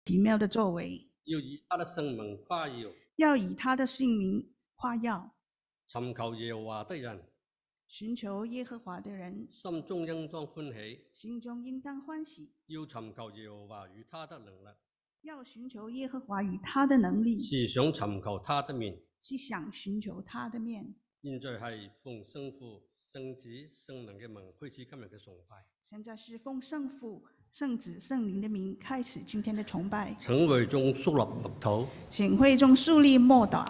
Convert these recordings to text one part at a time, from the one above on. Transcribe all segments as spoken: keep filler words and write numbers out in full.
奇妙的作为， 要以他的圣名夸耀， 要以他的姓名夸耀。 寻求耶和华的人， 寻求耶和华的人， 心中应当欢喜。 心中应当欢喜。 要寻求耶和华与他的能力， 要寻求耶和华与他的能力， 是想寻求他的面。 是想寻求他的面。 现在系奉圣父、圣子、圣灵嘅名开始今日嘅崇拜。 现在是奉圣父、圣子、圣灵的名开始今天的崇拜。 请会众肃立默祷。 请会众肃立默祷。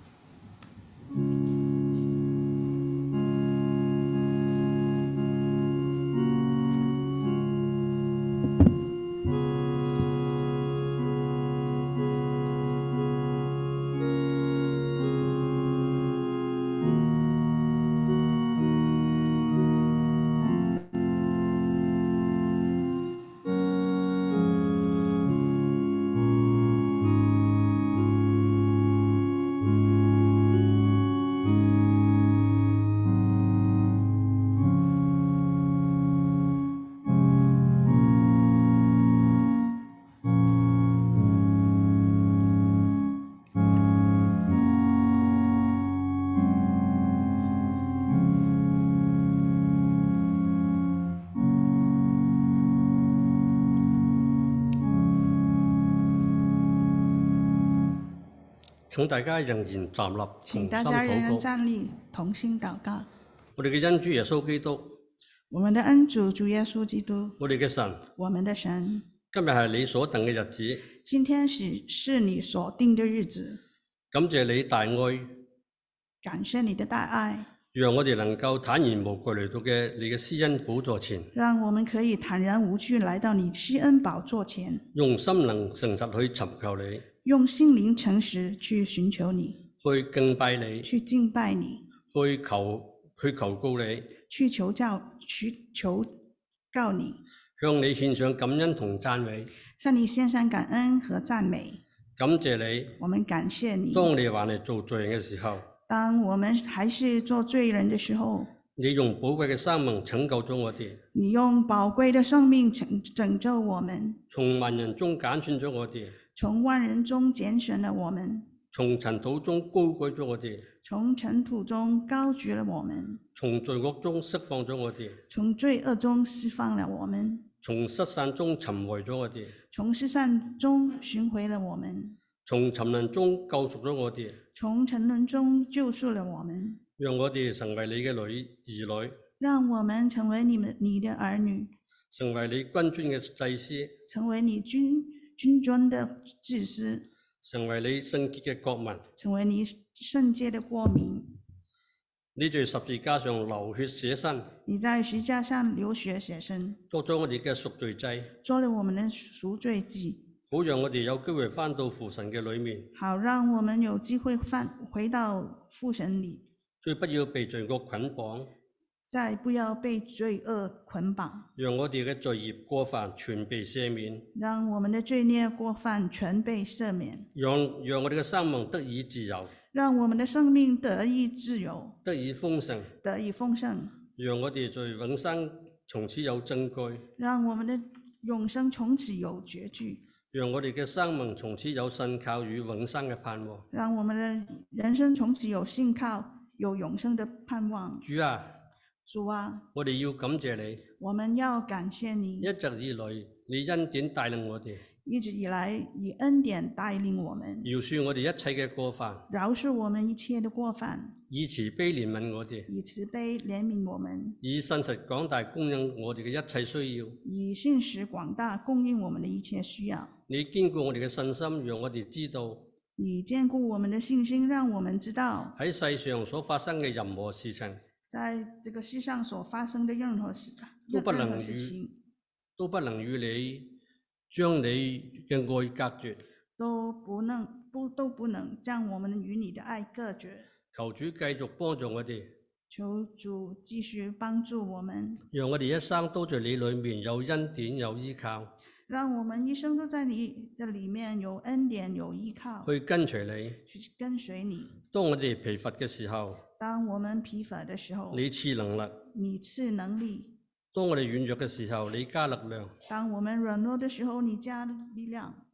请大家仍然站立， 请大家仍然站立，同心祷告。 我哋嘅恩主耶穌基督， 我們的恩主主耶穌基督， 我哋嘅神， 我們的神， 今日係你所定嘅日子。 今天是是你所定的日子。 感謝你大愛， 感謝你的大愛， 讓我哋能夠坦然無懼嚟到嘅你嘅施恩寶座前， 讓我們可以坦然無懼來到你施恩寶座前， 用心靈誠實去尋求你， 用心靈誠實去尋求你， 去敬拜你， 去敬拜你， 去求去求告你， 去求教去求告你， 向你獻上感恩同讚美， 向你獻上感恩和讚美。 感謝你， 我們感謝你。 當你還係做罪人嘅時候， 當我們還是做罪人的時候， 你用寶貴嘅生命拯救咗我哋， 你用寶貴的生命拯拯救我們， 從萬人中揀選咗我哋， 從萬人中揀選了我們， 從塵土中高舉咗我哋， 從塵土中高舉了我們， 從罪惡中釋放咗我哋， 從罪惡中釋放了我們， 從失散中尋回咗我哋， 從失散中尋回了我們， 從沉淪中救贖咗我哋， 從沉淪中救贖了我們， 讓我哋成為你嘅女兒女， 讓我們成為你們你的兒女， 成為你君尊嘅祭司， 成為你君君尊的祭司， 成為你聖潔嘅國民， 成為你聖潔的國民。 你在十字架上流血捨身， 你在十字架上流血捨身， 作咗我哋嘅贖罪祭， 做了我們的贖罪祭， 好讓我哋有機會返到父神嘅裏面， 好讓我們有機會返回到父神裏， 再不要被罪惡捆綁， 再不要被罪惡捆綁， 讓我哋嘅罪孽過犯全被赦免， 讓我們的罪孽過犯全被赦免， 讓讓我哋嘅生命得以自由， 讓我們的生命得以自由， 得以豐盛， 得以豐盛， 讓我哋在永生從此有證據， 讓我們的永生從此有絕句， 讓我哋嘅生命從此有信靠與永生嘅盼望。 讓我們的人生從此有信靠，有永生的盼望。 主啊， 主啊， 我哋要感謝你， 我們要感謝你， 一直以來你恩典帶領我哋， 一直以來以恩典帶領我們， 饒恕我哋一切嘅過犯， 饒恕我們一切的過犯， 以慈悲憐憫我哋， 以慈悲憐憫我們， 以信實廣大供應我哋嘅一切需要， 以信實廣大供應我們的一切需要。 你堅固我哋嘅信心，讓我哋知道， 你堅固我們的信心，讓我們知道喺世上所發生嘅任何事情， 在這個世上所發生的任何事都不能任何事情都不能與你將你嘅愛隔絕， 都不能不都不能將我們與你的愛隔絕。 求主繼續幫助我哋， 求主繼續幫助我們， 讓我哋一生都在你裏面有恩典有依靠， 讓我們一生都在你的裡面有恩典有依靠， 去跟隨你， 去跟隨你。 當我哋疲乏嘅時候， 當我們疲乏的時候， 你賜能力， 你賜能力； 當我哋軟弱嘅時候，你加力量。 當我們軟弱的時候，你加力量。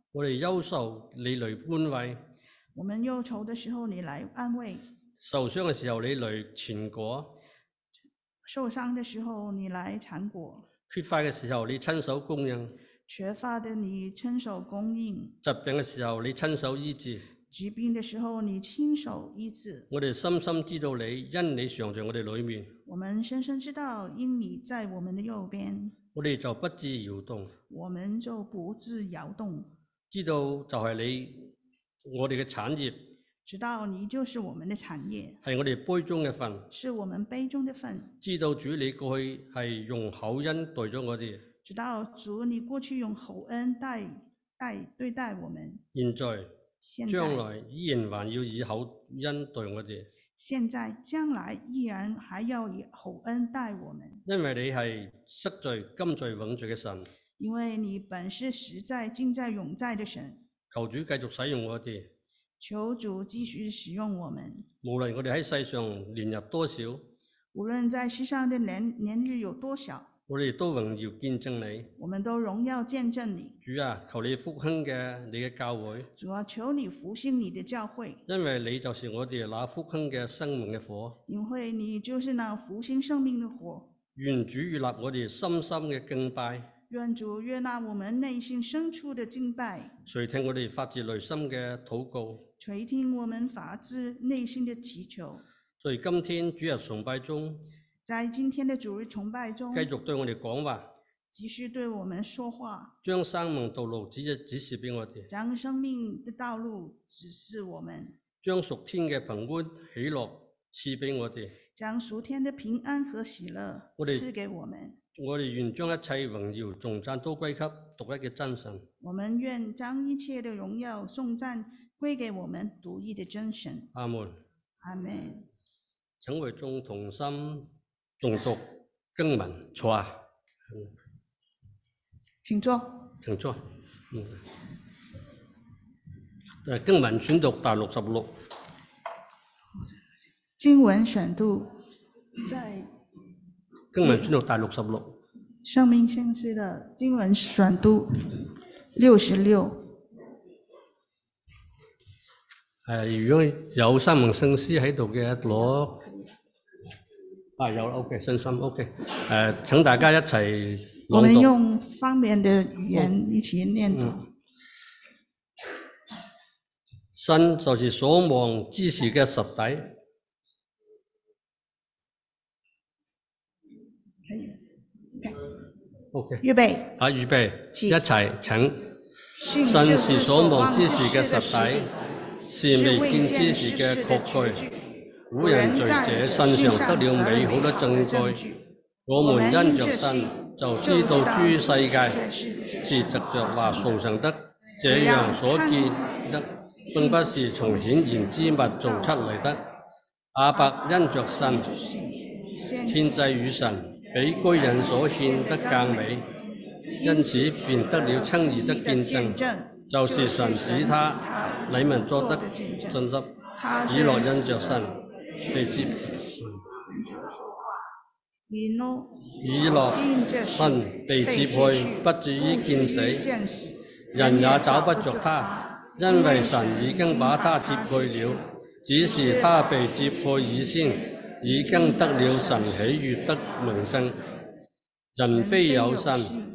我哋憂愁你嚟安慰， 我們憂愁的時候你來安慰， 受傷嘅時候你嚟前果， 受傷的時候你來纏裹， 缺乏嘅時候你親手供應， 缺乏的你親手供應， 疾病嘅時候你親手醫治。 疾病的時候你親手醫治。 我哋深深知道你，因你常在我哋裏面， 我們深深知道，因你在我們的右邊， 我哋就不致搖動。 我們就不致搖動。 知道就係你我哋嘅產業， 知道你就是我們的產業， 係我哋杯中嘅份。 是我們杯中的份。 知道主你過去係用厚恩對咗我哋， 知道主你過去用厚恩待待對待我們， 現在、 現在將來依然還要以厚恩對我哋。 現在將來依然還要以厚恩待我們， 因為你係昔在、今在、永在嘅神。 因為你本是實在、今在、永在的神。 求主繼續使用我哋， 求主繼續使用我們。 無論我哋喺世上年日多少， 無論在世上的年年日有多少， 我哋都榮耀見證你。 我們都榮耀見證你。 主啊，求你復興嘅你嘅教會。 主啊，求你復興你的教會。 因為你就是我哋那復興嘅生命嘅火。 因為你就是那復興生命的火。 願主悅納我哋深深嘅敬拜。 願主悅納我們內心深處的敬拜， 垂聽我哋發自內心嘅禱告， 垂聽我們發自內心的祈求。 在今天主日崇拜中， 在今天的主日崇拜中， 繼續對我哋講話， 繼續對我們說話， 將生命道路指指示俾我哋， 將生命的道路指示我們， 將屬天嘅平安喜樂賜俾我哋， 將屬天的平安和喜樂賜給我們。 我哋願將一切榮耀頌讚都歸給獨一嘅真神。 我們願將一切的榮耀頌讚歸給我們獨一的真神。 阿門。 阿門。 請會眾同心誦讀經文，坐啊。 請坐。 請坐。嗯。誒，經文選讀第六十六。 經文選讀在。 經文選讀第六十六， 生命聖詩的經文選讀六十六。 誒，如果有生命聖詩喺度嘅攞，啊有啦 ，OK， 信心 OK， 誒，請大家一齊朗讀。 我們用方便的語言一起念讀。 嗯、神就是所望之事嘅實底。OK， 預備， 啊，預備，一齊請。 神是所望之事嘅實底，是未見之事嘅確據。古人在這身上得了美好的證據。我們因着信就知道諸世界是藉着話造成的，這樣所見的並不是從顯然之物造出嚟的。亞伯因着信獻祭與神。比居人所獻得更美，因此便得了稱義的見證，就是神使他禮民作得信心。以諾因着信被接， 以諾因信被接去，不至於見死，人也找不着他，因為神已經把他接去了。只是他被接去以先。已經得了神喜悅的明證，人非有信，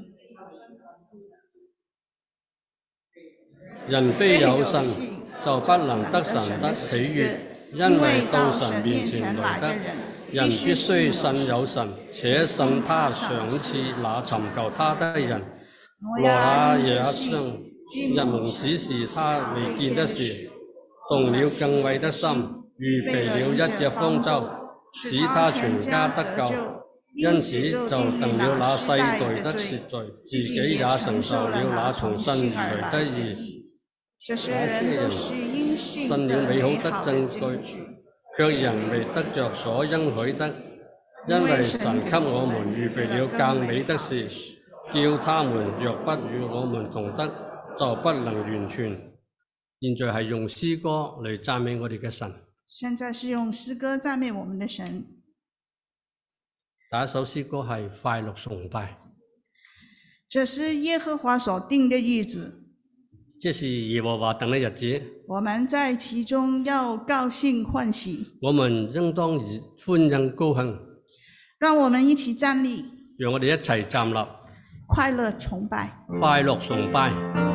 人非有信就不能得神的喜悅，因為到神面前來的人必須信有神，且信他賞賜那尋求他的人。羅亞也將日蒙指示他未見的事，動了敬畏的心，預備了一隻方舟。使他全家得救，因此就定了那世代的赦罪，自己也承受了那從神而來的義。 這些人信了美好的證據，卻仍未得着所應許的，因為神給我們預備了更美的事，叫他們若不與我們同得，就不能完全。現在係用詩歌嚟讚美我哋嘅神。 現在是用詩歌讚美我們的神。 第一首詩歌係快樂崇拜。 這是耶和華所定的日子。 這是耶和華等的日子， 我們在其中要高興歡喜。 我們應當以歡欣高興。 讓我們一起站立， 讓我哋一齊站立， 快樂崇拜， 快樂崇拜。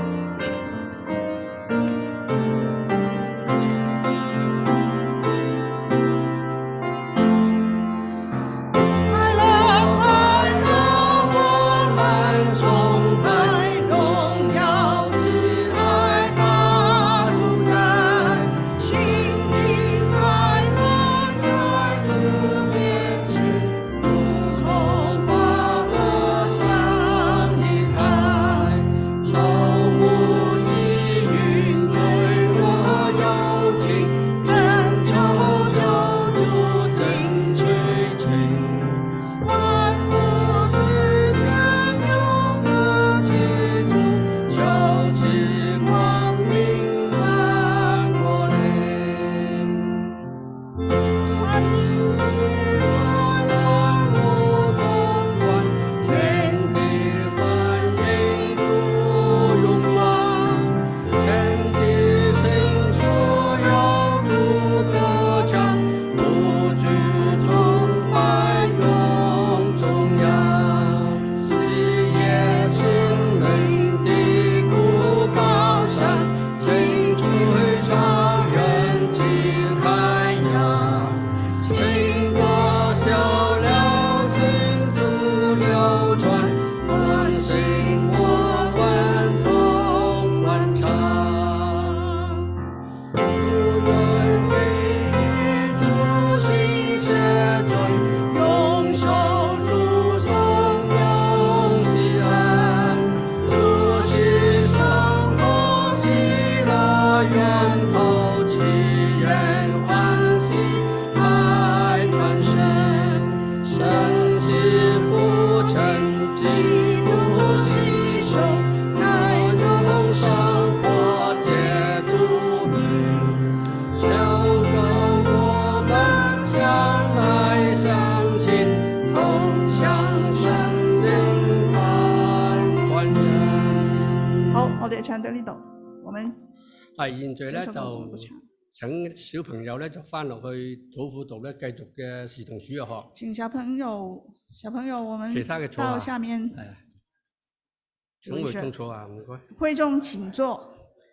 唱到呢度，我們係現在咧就請小朋友咧就翻落去土庫度咧繼續嘅兒童主日學。 請小朋友，小朋友，我們其他嘅坐下到下面。 係啊，請會中坐啊，唔該。 會眾請坐。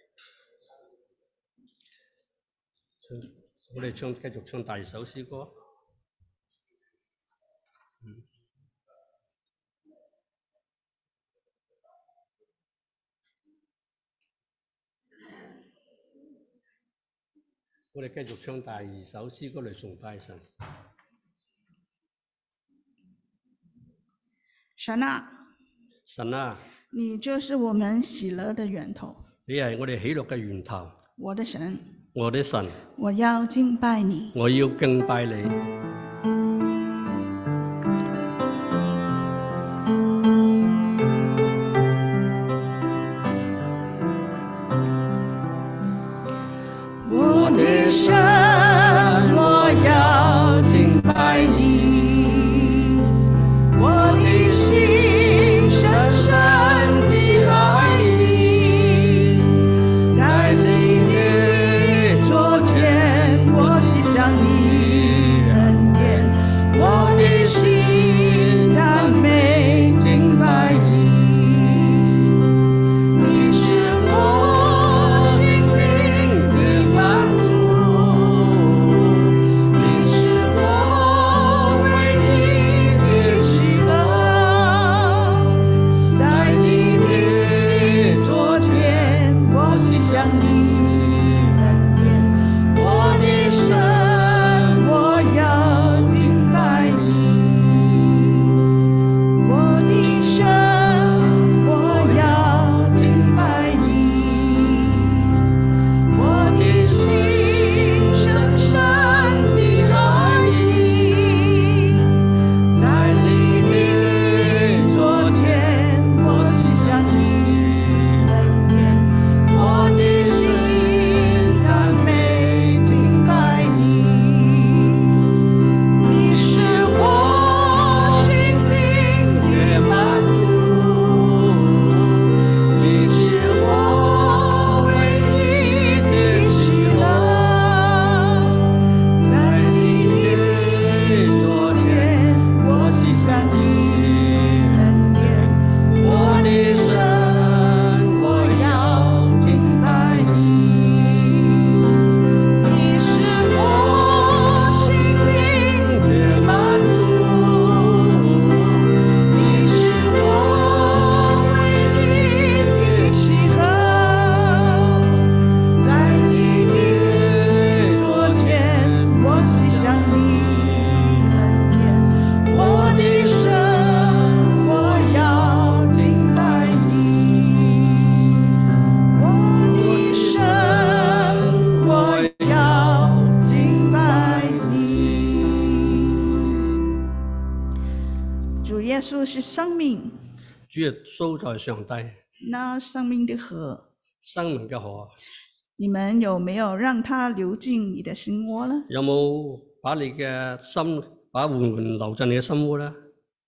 我哋唱繼續唱第二首詩歌。嗯。我哋繼續唱第二首詩歌嚟崇拜神。 神啊， 神啊， 你就是我們喜樂的源頭。 你係我哋喜樂嘅源頭。 我的神， 我的神， 我要敬拜你。 我要敬拜你。 我的神，我要敬拜你，我的心深深地愛你，在你的桌前，我思想你恩典，我的心讚美敬拜你。我的心稣是生命， 主耶穌就係上帝， 那生命的河， 生命嘅河。 你們有沒有讓它流進你的心窩呢？ 有冇把你嘅心，把緩緩流進你嘅心窩呢？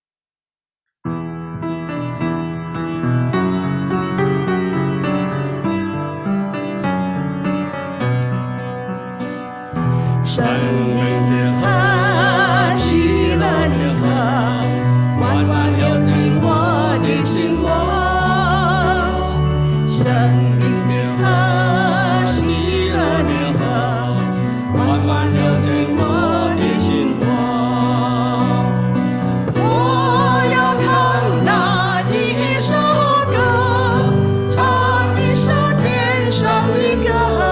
生命的河，喜樂的河，緩緩流進我的心窩。生命的河，喜樂的河，緩緩流進我的心窩。我要唱那一首歌，唱一首天上的歌。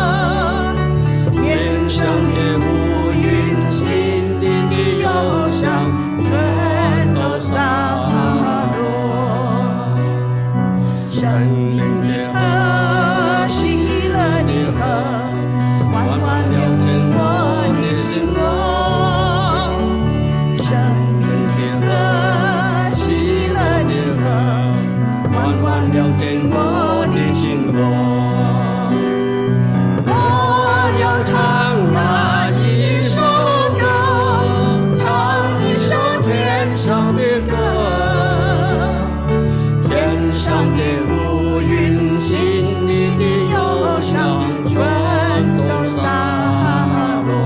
天上的烏雲，心裏的憂傷，全都灑落。生命的河，喜樂的河，緩緩流進我的心窩。生命的河，喜樂的河，緩緩流進我的心窩。唱那一首歌，唱一首天上的歌，天上的烏雲，心裏的憂傷，全都灑落。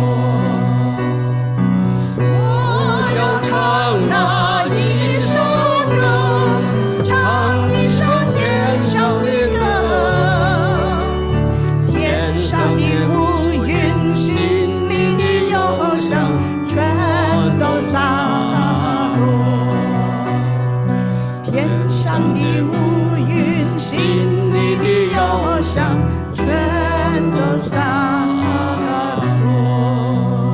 我要唱那一首歌，唱一首天上的歌，天上的烏天上的烏雲，心裏的憂傷，全都灑落。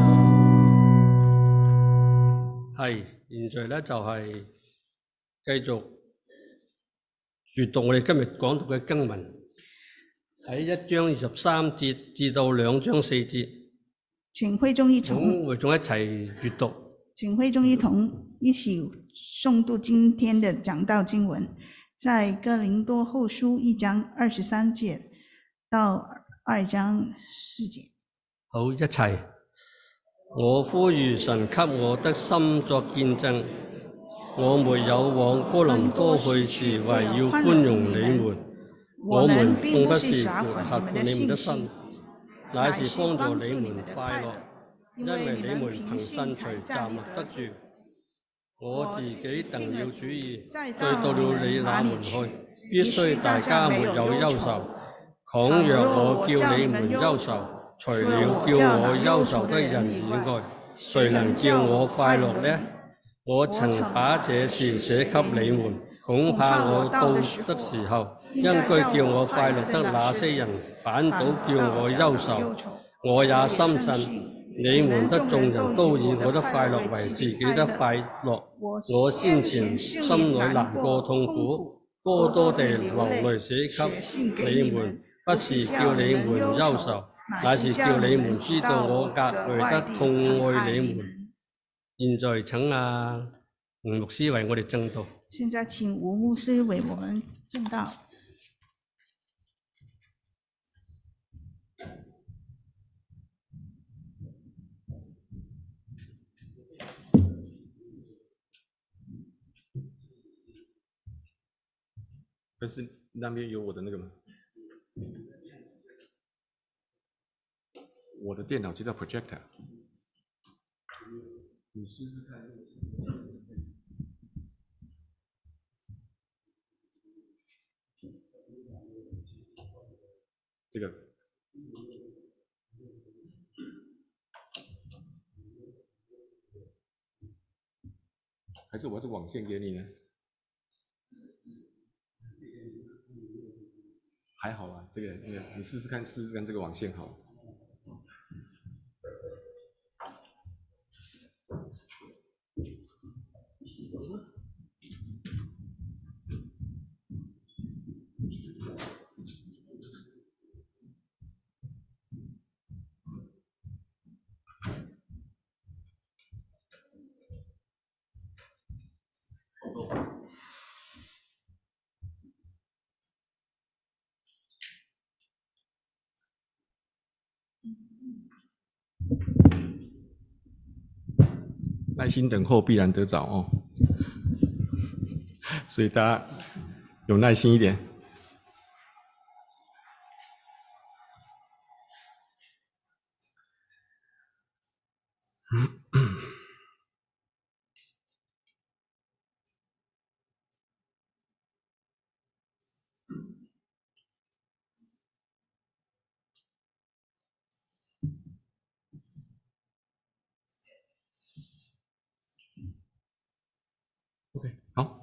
係，現在咧就係繼續閱讀我哋今日講讀嘅經文，喺一章二十三節至到兩章四節。 請會眾一同， 會眾一齊閱讀。 請會眾一同一起誦讀今天的講道經文，在哥林多後書一章二十三節到二章四節。 好，一齊。我呼籲神給我的心作見證，我沒有往哥林多去是為要寬容你們，我們並不是嚇迫你們的心，乃是幫助你們快樂，因為你們憑信才站立得住。我自己定了主意，再到了你那門去，必須大家沒有憂愁。倘若我叫你們憂愁，除了叫我憂愁的人以外，誰能叫我快樂呢？我曾把這事寫給你們，恐怕我到的時候，應該叫我快樂的那些人，反倒叫我憂愁。我也深信你們的眾人都以我的快樂為自己的快樂。我先前心裏難過痛苦，多多地流淚寫給你們，不是叫你們憂愁，乃是叫你們知道我格外的痛愛你們。現在請阿吳牧師為我哋證道。 現在請吳牧師為我們證道。 但是那边有我的那个吗？我的电脑就叫 projector。你试试看。这个。还是我要是网线给你呢？还好啊，这个那个你试试看，试试看这个网线好。 耐心等候，必然得着哦。所以大家有耐心一点。OK， 好，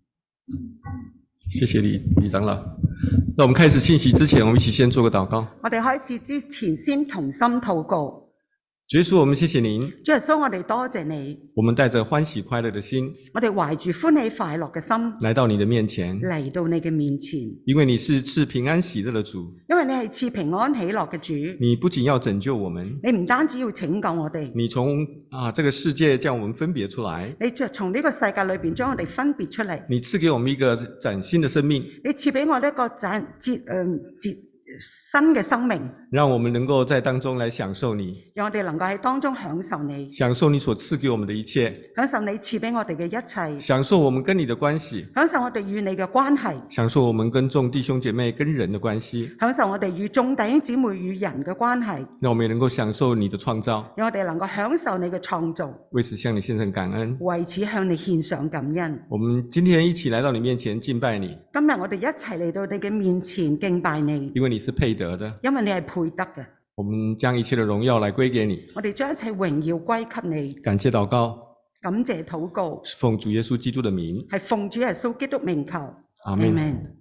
谢谢李李长老。那我们开始信息之前，我们一起先做個禱告。 我哋開始之前，先同心禱告。 主耶穌，我們謝謝您。 主耶穌，我哋多謝你。 我們帶着歡喜快樂的心， 我哋懷住歡喜快樂嘅心， 來到你的面前， 嚟到你嘅面前。 因為你是賜平安喜樂的主。 因為你係賜平安喜樂嘅主。 你不僅要拯救我們， 你唔單止要拯救我哋， 你從啊這個世界將我們分別出來， 你就從呢個世界裏邊將我哋分別出嚟。 你賜給我們一個嶄新的生命， 你賜俾我呢一個嶄節誒節新嘅生命， 讓我們能夠在當中來享受你， 讓我哋能夠喺當中享受你， 享受你所賜給我們的一切， 享受你賜俾我哋嘅一切， 享受我們跟你的關係， 享受我哋與你嘅關係， 享受我們跟眾弟兄姐妹跟人的關係， 享受我哋與眾弟兄姊妹與人嘅關係， 讓我們也能夠享受你的創造， 讓我哋能夠享受你嘅創造， 為此向你獻上感恩， 為此向你獻上感恩。 我們今天一起來到你面前敬拜你， 今日我哋一齊嚟到你嘅面前敬拜你， 因為你是配得的， 因為你係配得嘅。 我們將一切的榮耀來歸給你， 我哋將一切榮耀歸給你。 感謝禱告， 感謝禱告， 是奉主耶穌基督的名， 係奉主耶穌基督名求。 阿們。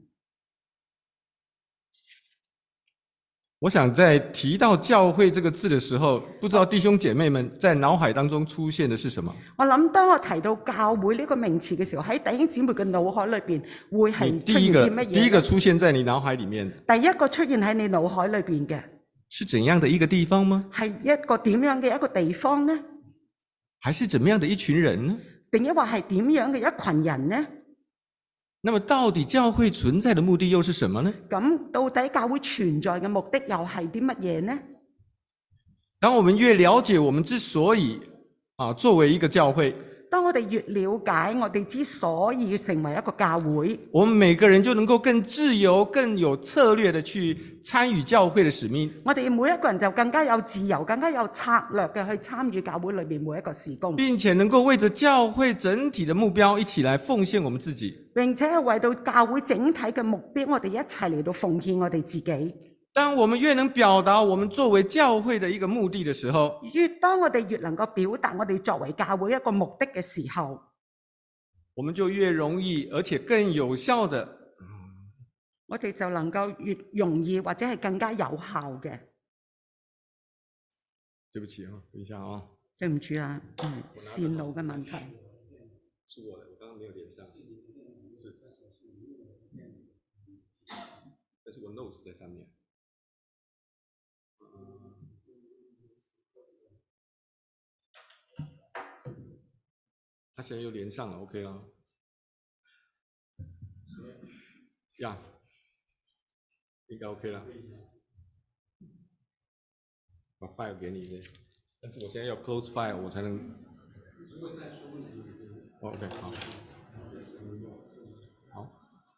我想在提到教會這個字的時候，不知道弟兄姐妹們在腦海當中出現的是什麼？ 我諗當我提到教會呢個名詞嘅時候，喺弟兄姊妹嘅腦海裏邊會係出現啲乜嘢？ 第一個出現在你腦海裡面， 第一個出現喺你腦海裏邊嘅是怎樣的一個地方嗎？ 係一個點樣嘅一個地方呢？ 還是怎麼樣的一群人呢？ 定抑或係點樣嘅一群人呢？ 那麼到底教會存在的目的又是什麼呢？ 咁到底教會存在嘅目的又係啲乜嘢呢？ 當我們越了解我們之所以啊作為一個教會， 當我哋越了解我哋之所以要成為一個教會， 我們每個人就能夠更自由、更有策略的去參與教會的使命。 我哋每一個人就更加有自由、更加有策略嘅去參與教會裏面每一個事工， 並且能夠為着教會整體的目標一起來奉獻我們自己。 並且係為到教會整體嘅目標，我哋一齊嚟到奉獻我哋自己。 當我們越能表達我們作為教會的一個目的的時候， 越當我哋越能夠表達我哋作為教會一個目的嘅時候， 我們就越容易而且更有效的， 我哋就能夠越容易或者係更加有效嘅。 對不起啊，等一下啊， 對唔住啊，嗯，線路嘅問題。 是我的，我剛剛沒有連上，是，但是我 notes 在上面。他現在又連上了 ，OK 啦。呀，應該 OK 啦。把 file 給你，但是我現在要 close file， 我才能。OK， 好。好。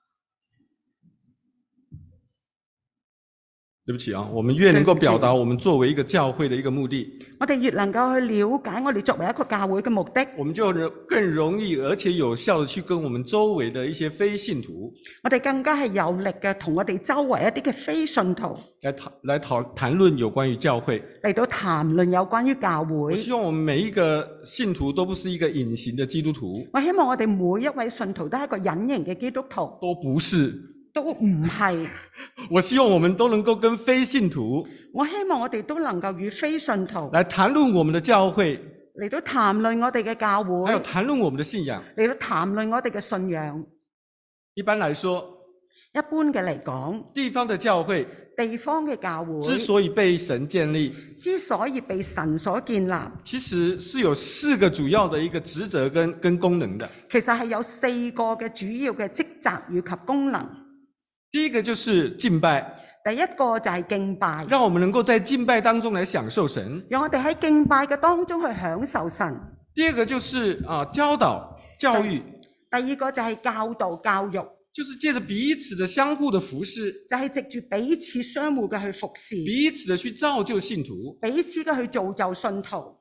對不起啊，我們越能夠表達我們作為一個教會的一個目的， 我哋越能夠去了解我哋作為一個教會嘅目的， 我們就更容易而且有效地去跟我們周圍的一些非信徒， 我哋更加係有力嘅同我哋周圍一啲嘅非信徒來討來討談論有關於教會， 嚟到談論有關於教會。 我希望我們每一個信徒都不是一個隱形的基督徒， 我希望我哋每一位信徒都係一個隱形嘅基督徒， 都不是。 都唔係。 我希望我們都能夠跟非信徒， 我希望我哋都能夠與非信徒來談論我們的教會， 嚟到談論我哋嘅教會， 還有談論我們的信仰， 嚟到談論我哋嘅信仰。 一般來說， 一般嘅嚟講， 地方的教會， 地方嘅教會之所以被神建立， 之所以被神所建立， 其實是有四個主要的一個職責跟跟功能的。 其實係有四個嘅主要嘅職責與及功能。 第一個就是敬拜， 第一個就係敬拜， 让我们能够在敬拜当中来享受神。 讓我哋喺敬拜嘅當中去享受神。 第二个就是啊、教导教育， 第二個就係教導教育， 就是借着彼此的相互的服侍， 就係藉住彼此相互嘅去服侍， 彼此的去造就信徒。 彼此嘅去造就信徒。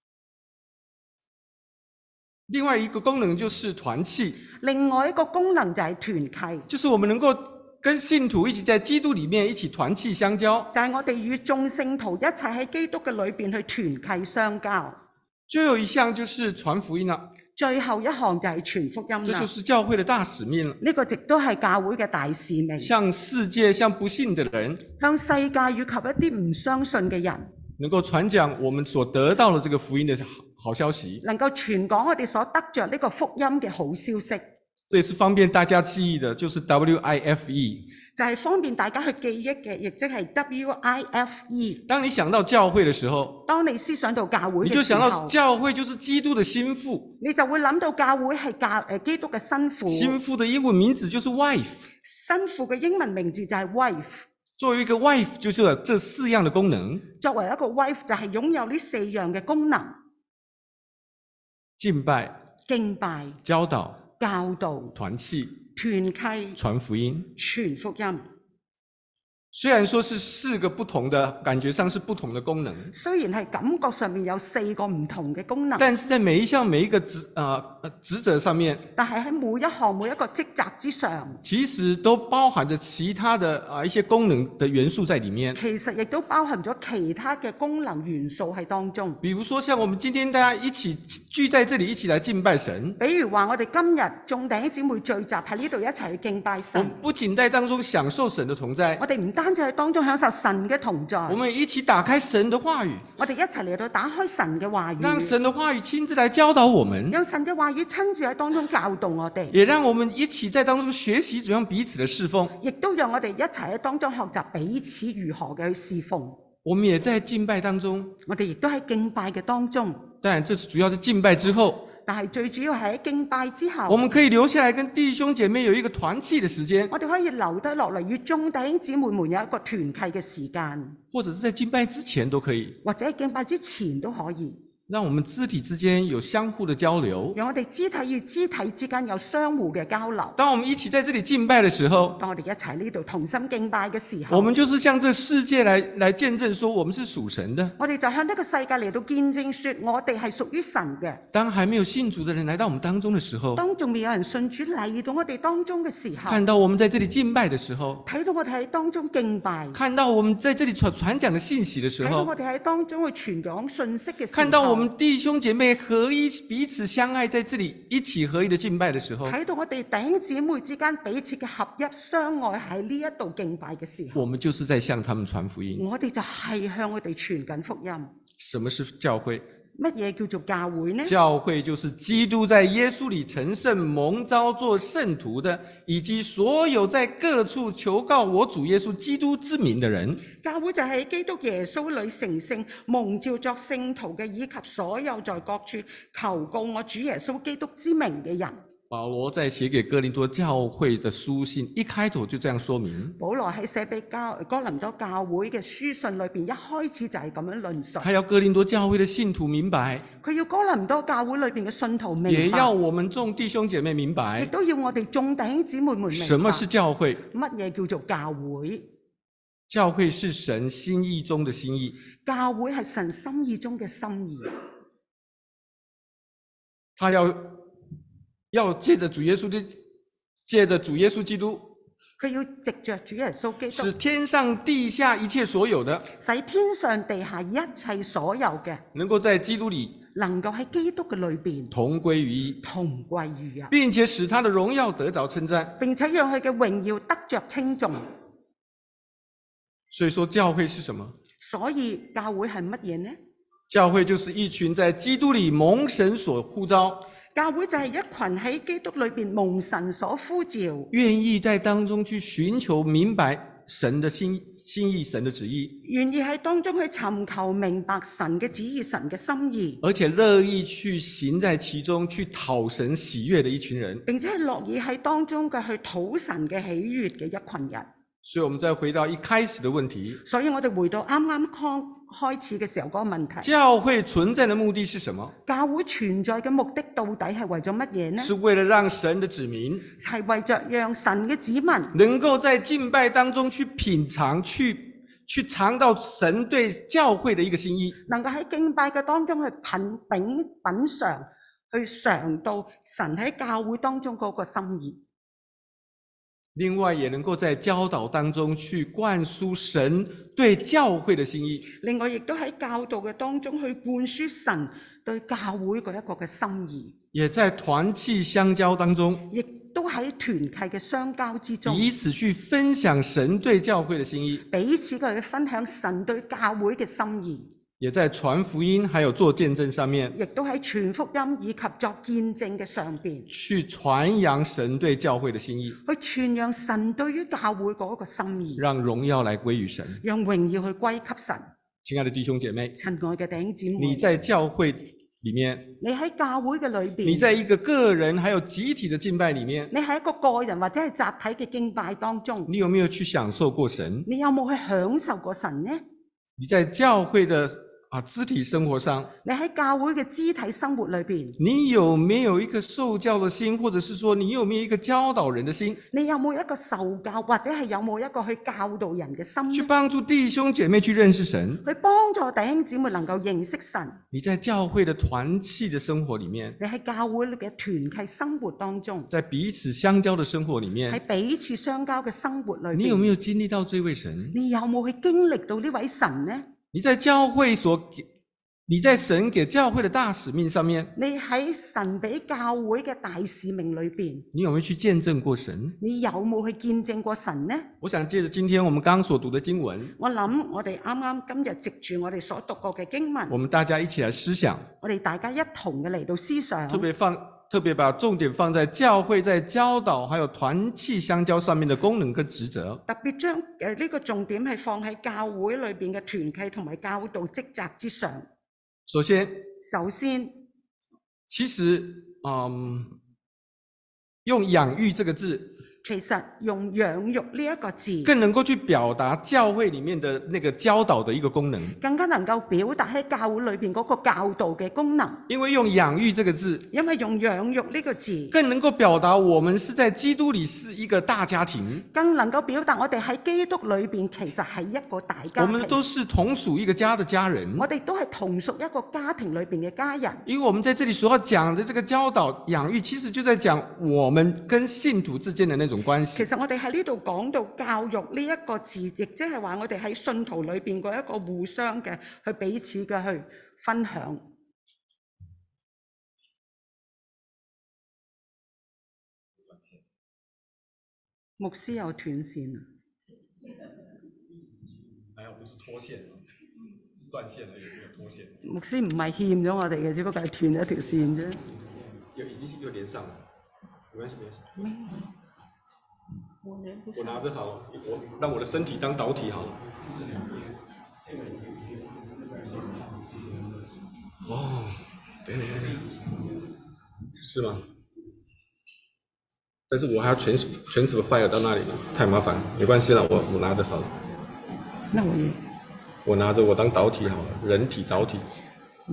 另外一个功能就是团契， 另外一個功能就係團契， 就是我们能够跟信徒一起在基督里面一起团契相交。 就係我哋與眾聖徒一齊喺基督嘅裏邊去團契相交。 最后一项就是传福音了， 最後一項就係傳福音啦。 这就是教会的大使命了。 呢個亦都係教會嘅大使命， 向世界、向不信的人， 向世界以及一啲唔相信嘅人， 能够传讲我们所得到的这个福音的好好消息。 能夠傳講我哋所得着呢個福音嘅好消息， 这也是方便大家记忆的，就是 W I F E。 就係方便大家去記憶嘅，亦即係 W I F E。 当你想到教會的時候， 當你思想到教會你就想到嘅時候， 教會就是基督的心腹。 你就會諗到教會係教誒基督嘅新婦。 心腹的英文名字就是 wife。 新婦嘅英文名字就係 wife。 作為一個 wife，就是有這四樣的功能： 作為一個 wife 就係擁有呢四樣嘅功能： 敬拜、 敬拜、 教導、 教導、 團契、 團契、 傳福音。 傳福音。 雖然說是四個不同的，感覺上是不同的功能， 雖然係感覺上面有四個唔同嘅功能， 但是在每一項每一個職啊、呃、職責上面， 但係喺每一項每一個職責之上， 其實都包含着其他的啊、呃、一些功能的元素在裏面。 其實亦都包含咗其他嘅功能元素喺當中。 比如說，像我們今天大家一起聚在這裡，一起來敬拜神。 比如話，我哋今日眾弟兄姊妹聚集喺呢度一齊去敬拜我神們，不僅在當中享受神的同在， 我哋唔單止喺當中享受神嘅同在， 我們一起打開神的話語， 我哋一齊嚟到打開神嘅話讓語， 神的話語親自來教導我們， 讓神嘅話語親自喺當中教導我哋， 也讓我們一起在當中學習怎樣彼此的侍奉。 亦都讓我哋一齊喺當中學習彼此如何嘅去侍奉。 我們也在敬拜當中， 我哋亦都喺敬拜嘅當中， 當然這是主要是敬拜之後， 但係最主要係喺敬拜之後， 我們可以留下來跟弟兄姐妹有一個團契的時間， 我哋可以留低落嚟與眾弟兄姊妹們有一個團契嘅時間， 或者是在敬拜之前都可以， 或者喺敬拜之前都可以， 讓我們肢體之間有相互的交流。 讓我哋肢體與肢體之間有相互嘅交流。 當我們一起在這裡敬拜的時候， 當我哋一齊呢度同心敬拜嘅時候， 我們就是向這世界來來見證說我們是屬神的。 我哋就向呢個世界嚟到見證說我哋係屬於神嘅。 當還沒有信主的人來到我們當中的時候， 當仲未有人信主嚟到我哋當中嘅時候， 看到我們在這裡敬拜的時候， 睇到我哋喺當中敬拜， 看到我們在這裡傳傳講的信息的時候， 睇到我哋喺當中去傳講信息嘅時候， 看到我們弟兄姐妹合一彼此相愛，在這裡一起合一的敬拜的時候， 睇到我哋弟兄姊妹之間彼此嘅合一相愛喺呢一度敬拜嘅時候， 我們就是在向他們傳福音。 我哋就係向佢哋傳緊福音。 什麼是教會？ 乜嘢叫做教會呢？ 教會就是基督在耶穌裡成聖蒙召做聖徒的，以及所有在各處求告我主耶穌基督之名的人。 教會就係基督耶穌裡成聖蒙召作聖徒嘅，以及所有在各處求告我主耶穌基督之名嘅人。 保羅在寫給哥林多教會的書信一開頭就這樣說明， 保羅喺寫俾教哥林多教會嘅書信裏邊，一開始就係咁樣論述。 他要哥林多教會的信徒明白， 佢要哥林多教會裏邊嘅信徒明白， 也要我們眾弟兄姐妹明亦白， 都要我哋眾弟兄姊妹們明白什麼是教會？ 乜嘢叫做教會？ 教會是神心意中的心意， 教會係神心意中嘅心意。 他要要借着主耶穌的，借着主耶穌基督， 佢要藉着主耶穌基使督， 天上地下一切所有的， 使天上地下一切所有嘅， 能夠在基督裡能夠喺基督嘅裏邊同歸於一， 同歸於一， 並且使他的榮耀得着稱讚。 並且讓佢嘅榮耀得着稱頌。 所以說教會是什麼？ 所以教會係乜嘢呢？ 教會就是一群在基督裡蒙神所呼召， 教會就係一群喺基督裏邊蒙神所呼召， 願意在當中去尋求明白神的心心意、神的旨意， 願意喺當中去尋求明白神嘅旨意、神嘅心意， 而且樂意去行在其中，去討神喜悅的一群人。 並且係樂意喺當中嘅去討神嘅喜悅嘅一群人。 所以我們再回到一開始的問題， 所以我哋回到啱啱開開始嘅時候嗰個問題， 教會存在的目的是什麼？ 教會存在嘅目的到底係為咗乜嘢呢？ 是為了讓神的子民係為着讓神嘅子民能夠在敬拜當中去品嘗，去去嘗到神對教會的一個心意， 能夠喺敬拜嘅當中去品品品嘗，去嘗到神喺教會當中嗰個心意。 另外也能夠在教導當中去灌輸神對教會的心意。 另外亦都喺教導嘅當中去灌輸神對教會嗰一個嘅心意。 也在團契相交當中， 亦都喺團契嘅相交之中， 彼此去分享神對教會的心意， 彼此嘅去分享神對教會嘅心意。 也在傳福音還有做見證上面， 亦都喺傳福音以及作見證嘅上邊， 去傳揚神對教會的心意， 去傳揚神對於教會嗰個心意， 讓榮耀來歸於神， 讓榮耀去歸給神。 親愛的弟兄姐妹， 親愛嘅弟兄姊妹， 你在教會裡面， 你喺教會嘅裏邊， 你在一個個人還有集體的敬拜裡面， 你喺一個個人或者係集體嘅敬拜當中， 你有沒有去享受過神？ 你有冇去享受過神呢？ 你在教會的啊，肢體生活上， 你喺教會嘅肢體生活裏邊， 你有沒有一個受教的心，或者是說你有沒有一個教導人的心？ 你有冇一個受教，或者係有冇一個去教導人嘅心呢？ 去幫助弟兄姐妹去認識神， 去幫助弟兄姊妹能夠認識神。 你在教會的團契的生活裡面， 你喺教會嘅團契生活當中， 在彼此相交的生活裡面， 喺彼此相交嘅生活裏邊， 你有沒有經歷到這位神？ 你有冇去經歷到呢位神呢？ 你在教會所，你在神給教會的大使命上面， 你喺神俾教會嘅大使命裏邊， 你有沒有去見證過神？ 你有冇去見證過神呢？ 我想借着今天我們剛剛所讀的經文， 我諗我哋啱啱今日藉住我哋所讀過嘅經文， 我們大家一起來思想， 我哋大家一同嘅嚟到思想， 特別放特別把重點放在教會在教導還有團契相交上面的功能跟職責， 特別將誒呢個重點係放喺教會裏邊嘅團契同埋教導職責之上。 首先， 首先， 其實，嗯，用養育這個字， 其實用養育呢一個字， 更能夠去表達教會裡面的那個教導的一個功能， 更加能夠表達喺教會裏邊嗰個教導嘅功能。 因為用養育這個字， 因為用養育呢個字， 更能夠表達我們是在基督裡是一個大家庭， 更能夠表達我哋喺基督裏邊其實係一個大家庭。 我們都是同屬一個家的家人， 我哋都係同屬一個家庭裏邊嘅家人。 因為我們在這裡所要講的這個教導養育，其實就在講我們跟信徒之間的那種關係。 其實我哋喺呢度講到教育呢一個字，亦即係話我哋喺信徒裏邊嗰一個互相嘅去彼此嘅去分享。牧師又斷線啦！ 還好不是脫線，是斷線而已，沒有脫線。 牧師唔係欠咗我哋嘅，只不過係斷咗條線啫。 又已經又連上了，沒關係沒關係。 我我拿着好了，我讓我的身體當導體好了。哦，等等等等，是嗎？但是我還要全全指 file 到那裡，太麻煩了，沒關係了，我我拿着好了。 那我也我拿着我當導體好了，人體導體。嗯。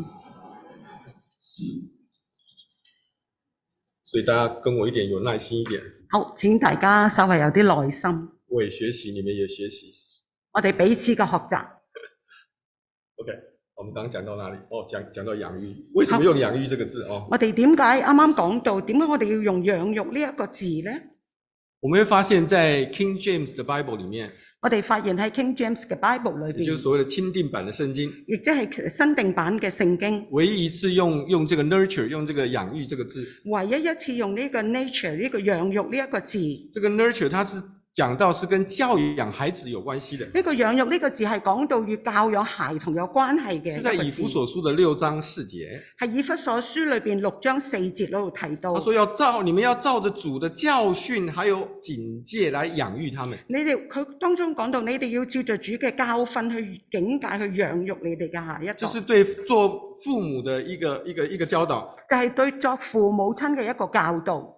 所以大家跟我一點有耐心一點。 好，請大家稍微有啲耐心。 我也學習，你們也學習。 我哋彼此嘅學習。 OK，我們剛剛講到哪裡？哦，講講到養育，為什麼用養育這個字？哦， 我哋點解啱啱講到點解我哋要用養育呢一個字呢？ 我們會發現，在 King James 的 Bible 裡面， 我哋發現喺 King James 嘅 Bible 裏邊， 也就是所謂的欽定版的聖經， 亦即係新定版嘅聖經， 唯一一次用用這個 nurture 用這個養育這個字， 唯一一次用呢個 nature 呢個養育呢一個字， 這個 nurture 它是講到是跟教養孩子有關係的。 呢個養育呢個字係講到與教養孩童有關係嘅。 是在以弗所書的六章四節。 係以弗所書裏邊六章四節嗰度提到。 他說要照你們要照着主的教訓還有警戒來養育他們。 你哋佢當中講到你哋要照着主嘅教訓去警戒去養育你哋嘅下一代。 這是對做父母的一個一個一個教導。 就係對作父母親嘅一個教導。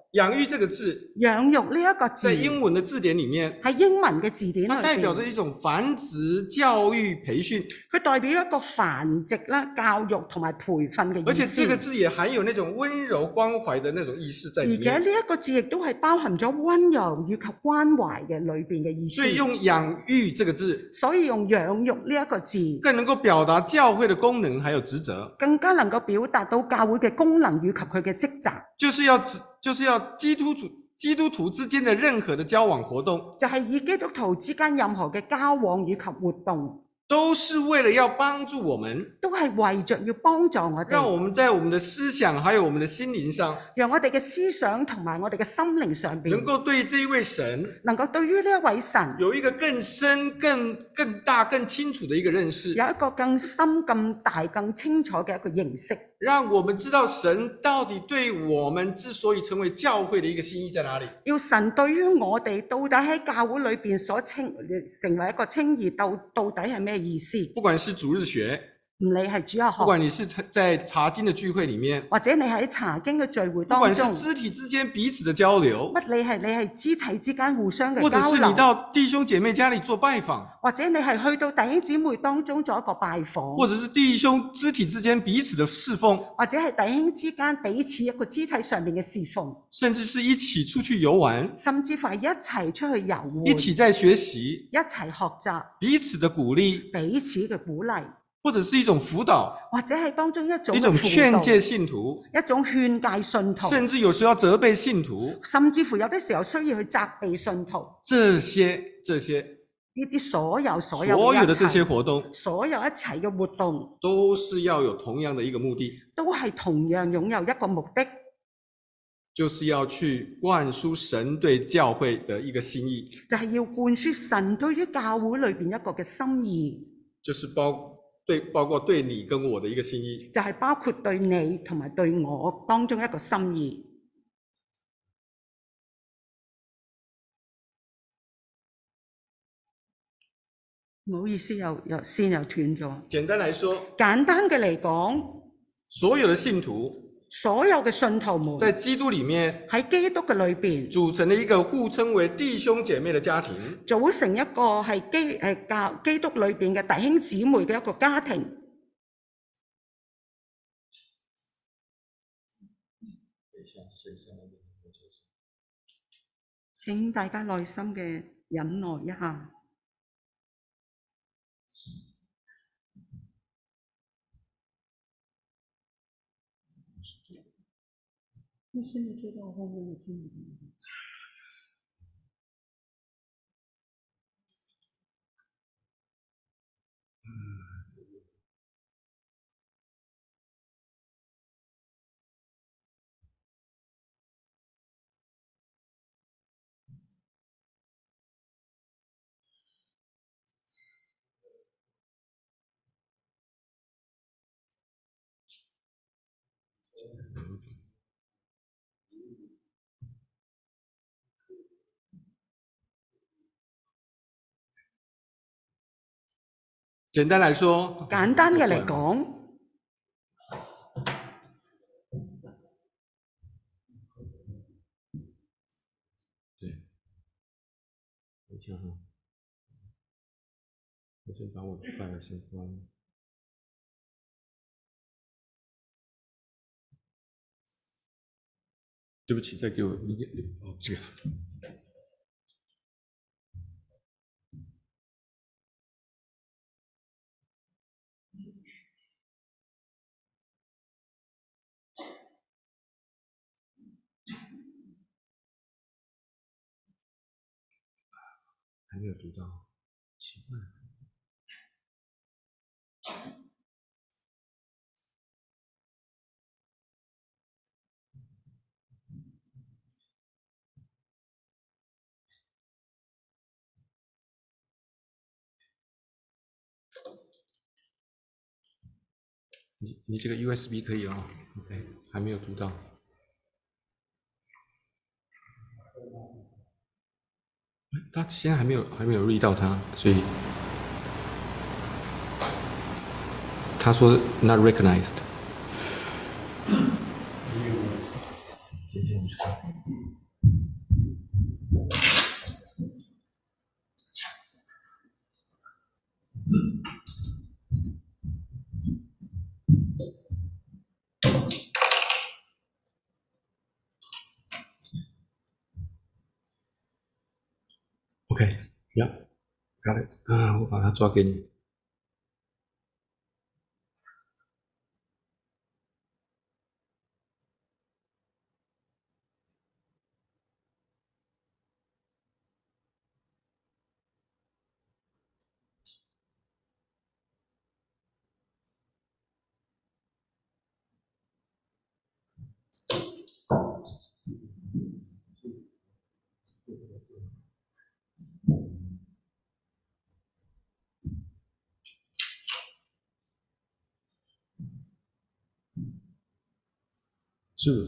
养育这个字養育呢一個字在英文的字典里面， 喺英文嘅字典裏它代表着邊， 一种繁殖、教育、培训， 佢代表一個繁殖啦、教育同埋培訓嘅而且意思。 这个字也含有那种温柔關懷的那種意思在里而且面。 呢一個字亦都係包含咗温柔以及關懷嘅裏邊嘅意思。 所以用養育這個字， 所以用養育呢一個字， 更能夠表達教會的功能還有職責， 更加能夠表達到教會嘅功能以及佢嘅職責， 就是要就是要基督徒基督徒之間的任何的交往活動， 就係以基督徒之間任何嘅交往以及活動， 都是為了要幫助我們， 都係為着要幫助我讓我哋， 們在我們的思想還有我們的心靈上， 讓我哋嘅思想同埋我哋嘅心靈上能邊， 夠對這一位神能夠對於呢一位神有一個更深、更更大、更清楚的一個認識， 有一個更深、更大、更清楚嘅一個認識， 讓我們知道神到底對我們之所以成為教會的一個心意在哪裡。 要神對於我哋到底喺教會裏邊所稱成為一個稱義，到到底係咩意思？ 不管是主日學， 唔理係主日學， 不管你是在查經的聚會裡面， 或者你喺查經嘅聚會不管是當中， 肢體之間彼此的交流， 乜你係你係肢體之間互相嘅或者是你交流， 到弟兄姐妹家裡做拜訪， 或者你係去到弟兄姊妹當中做一個拜訪， 或者是弟兄肢體之間彼此的侍奉， 或者係弟兄之間彼此一個肢體上面嘅侍奉， 甚至是一起出去遊玩， 甚至乎係一齊出去遊玩， 一起在學習， 一齊學習， 彼此的鼓勵， 彼此嘅鼓勵， 或者是一種輔導， 或者係當中一種一種勸輔誡信徒， 導，一種勸誡信徒， 甚至有時要責備信徒， 甚至乎有啲時候需要去責備信徒。 這些這些呢啲所有所有所有的一切這些活動， 所有一齊嘅活動， 都是要有同樣的一個目的， 都係同樣擁有一個目的， 就是要去灌輸神對教會的一個心意， 就係要灌輸神對於教會裏邊一個嘅心意， 就是包對包括對你跟我的一個心意。 就係包括對你同埋對我當中一個心意。唔好意思，又又線又斷咗。 簡單來說， 簡單嘅嚟講， 所有的信徒所有嘅信徒們在基督裡面喺基督嘅裏邊組成了一個互稱為弟兄姐妹的家庭， 組成一個係基誒教基督裏邊嘅弟兄姊妹嘅一個家庭。請大家耐心嘅忍耐一下。你現在知道我後面有聽唔聽？ 簡單來說， 簡單嘅嚟講， 對，等下哈，我先把我的麥先關。對不起，再給我一點哦，這個。還沒有讀到，奇怪。你你這個 U S B 可以哦 ，OK，還沒有讀到。他現在還沒有還沒有read到他，所以他說 not recognized。今天我去看。 呀，got it 啊，我把它抓给你。是，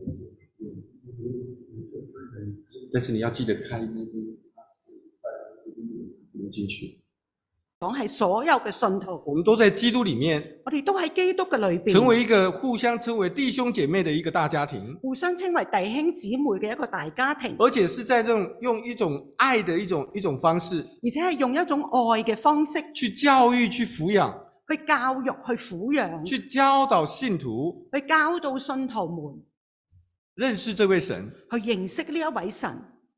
但是你要记得开那个录进去。 講係所有嘅信徒， 我們都在基督裡面， 我哋都喺基督嘅裏邊， 成為一個互相稱為弟兄姐妹的一個大家庭， 互相稱為弟兄姊妹嘅一個大家庭， 而且是在這種用一種愛的一種一種方式， 而且係用一種愛嘅方式去教育、去撫養、 去教育、去撫養、 去教導信徒， 去教導信徒們認識這位神， 去認識呢一位神，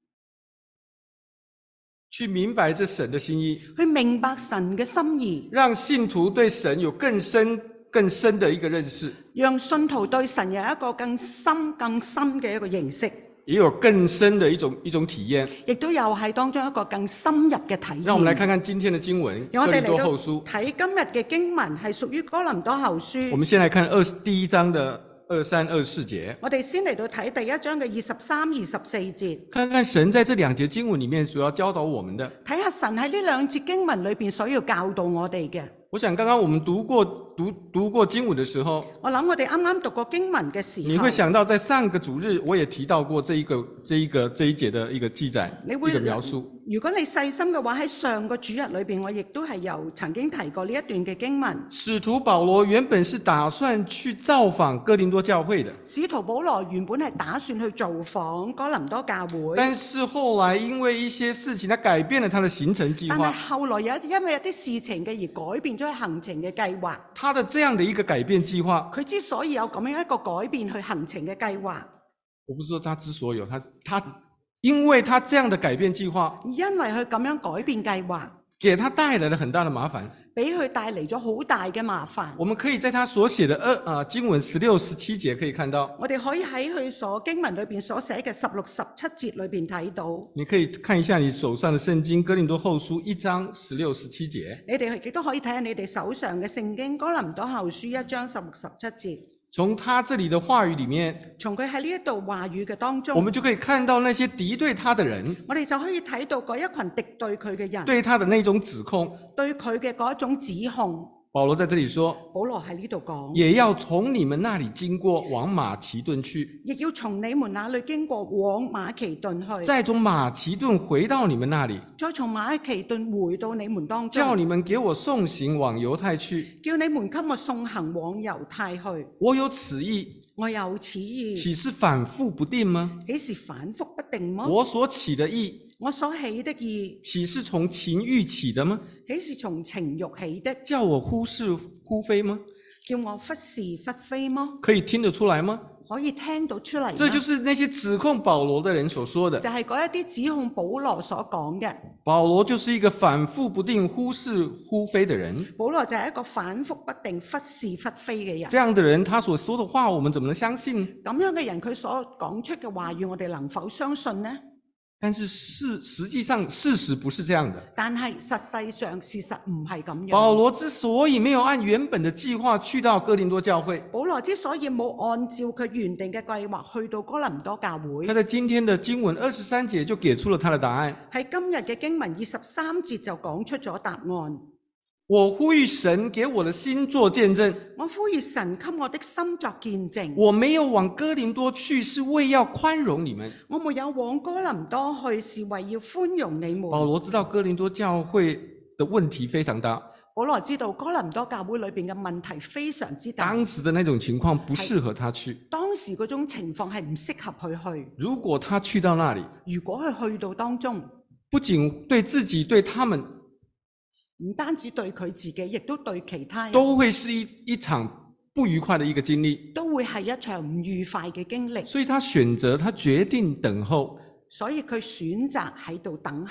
去明白這神的心意， 去明白神嘅心意， 讓信徒對神有更深、更深的一個認識， 讓信徒對神有一個更深、更深嘅一個認識， 也有更深的一種一種體驗， 亦都有係當中一個更深入嘅體驗。 讓我們來看看今天的經文， 讓我哋哥林多嚟到後書。 睇今日嘅經文係屬於哥林多後書。 我們先來看二第一章的二三二四節， 我哋先嚟到睇第一章嘅二十三、二十四節， 看看神在這兩節經文裡面所要教導我們的。 睇下神喺呢兩節經文裏邊所要教導我哋嘅。 我想剛剛我們讀過讀讀過經文的時候， 我諗我哋啱啱讀過經文嘅時候， 你會想到在上個主日我也提到過這一個這一個這一節的一個記載， 你會一個描述。 如果你細心嘅話，喺上個主日裏邊，我亦都係有曾經提過呢一段嘅經文。 使徒保羅原本是打算去造訪哥林多教會的， 使徒保羅原本係打算去造訪哥林多教會， 但是後來因為一些事情，他改變了他的行程計但係劃。 後來有因為有啲事情嘅而改變咗行程嘅計劃。 他的這樣的一個改變計劃， 佢之所以有咁樣一個改變去行程嘅計劃， 我不是說他之所以有，他他因為他這樣的改變計劃， 因為佢咁樣改變計劃， 給他帶來了很大的麻煩。 俾佢帶嚟咗好大嘅麻煩。 我們可以在他所寫的二啊經文十六十七節可以看到， 我哋可以喺佢所經文裏邊所寫嘅十六十七節裏邊睇到。 你可以看一下你手上的聖經哥林多後書一章十六十七節。 你哋亦都可以睇下你哋手上嘅聖經哥林多後書一章十六十七節。 從他這裡的話語裡面， 從佢喺呢一度話語嘅當中， 我們就可以看到那些敵對他的人， 我哋就可以睇到嗰一群敵對佢嘅人， 對他的那種指控。 對佢嘅嗰一種指控。 保羅在這裡說， 保羅喺呢度講， 也要從你們那裡經過，往馬其頓去， 亦要從你們那裡經過，往馬其頓去， 再從馬其頓回到你們那裡， 再從馬其頓回到你們當中， 叫你們給我送行往猶太去， 叫你們給我送行往猶太去。 我有此意， 我有此意， 豈是反覆不定嗎？ 豈是反覆不定嗎？ 我所起的意， 我所起的意， 豈是從情欲起的嗎？ 豈是從情欲起的？ 叫我忽是忽非嗎？ 叫我忽是忽非嗎？ 可以聽得出來嗎？ 可以聽到出嚟嗎？ 這就是那些指控保羅的人所說的。 就係嗰一啲指控保羅所講嘅。 保羅就是一個反覆不定、忽是忽非的人。 保羅就係一個反覆不定、忽是忽非嘅人。 這樣的人，他所說的話，我們怎麼能相信？ 咁樣嘅人，佢所講出嘅話語，我哋能否相信呢？ 但是事實際上事實不是這樣的。 但係實際上事實唔係咁樣。 保羅之所以沒有按原本的計劃去到哥林多教會， 保羅之所以冇按照佢原定嘅計劃去到哥林多教會， 他在今天的經文二十三節就給出了他的答案。 喺今日嘅經文二十三節就講出咗答案。 我呼籲神給我的心作見證， 我呼籲神給我的心作見證。 我沒有往哥林多去，是為要寬容你們。 我沒有往哥林多去，是為要寬容你們。 保羅知道哥林多教會的問題非常大。 保羅知道哥林多教會裏邊嘅問題非常之大。 當時的那種情況不適合他去。 當時嗰種情況係唔適合佢去。 如果他去到那裡， 如果佢去到當中， 不僅對自己對他們， 唔單止對佢自己，亦都對其他人， 都會是一一場不愉快的一個經歷， 都會係一場唔愉快嘅經歷。 所以他選擇，他決定等候。 所以佢選擇喺度等候。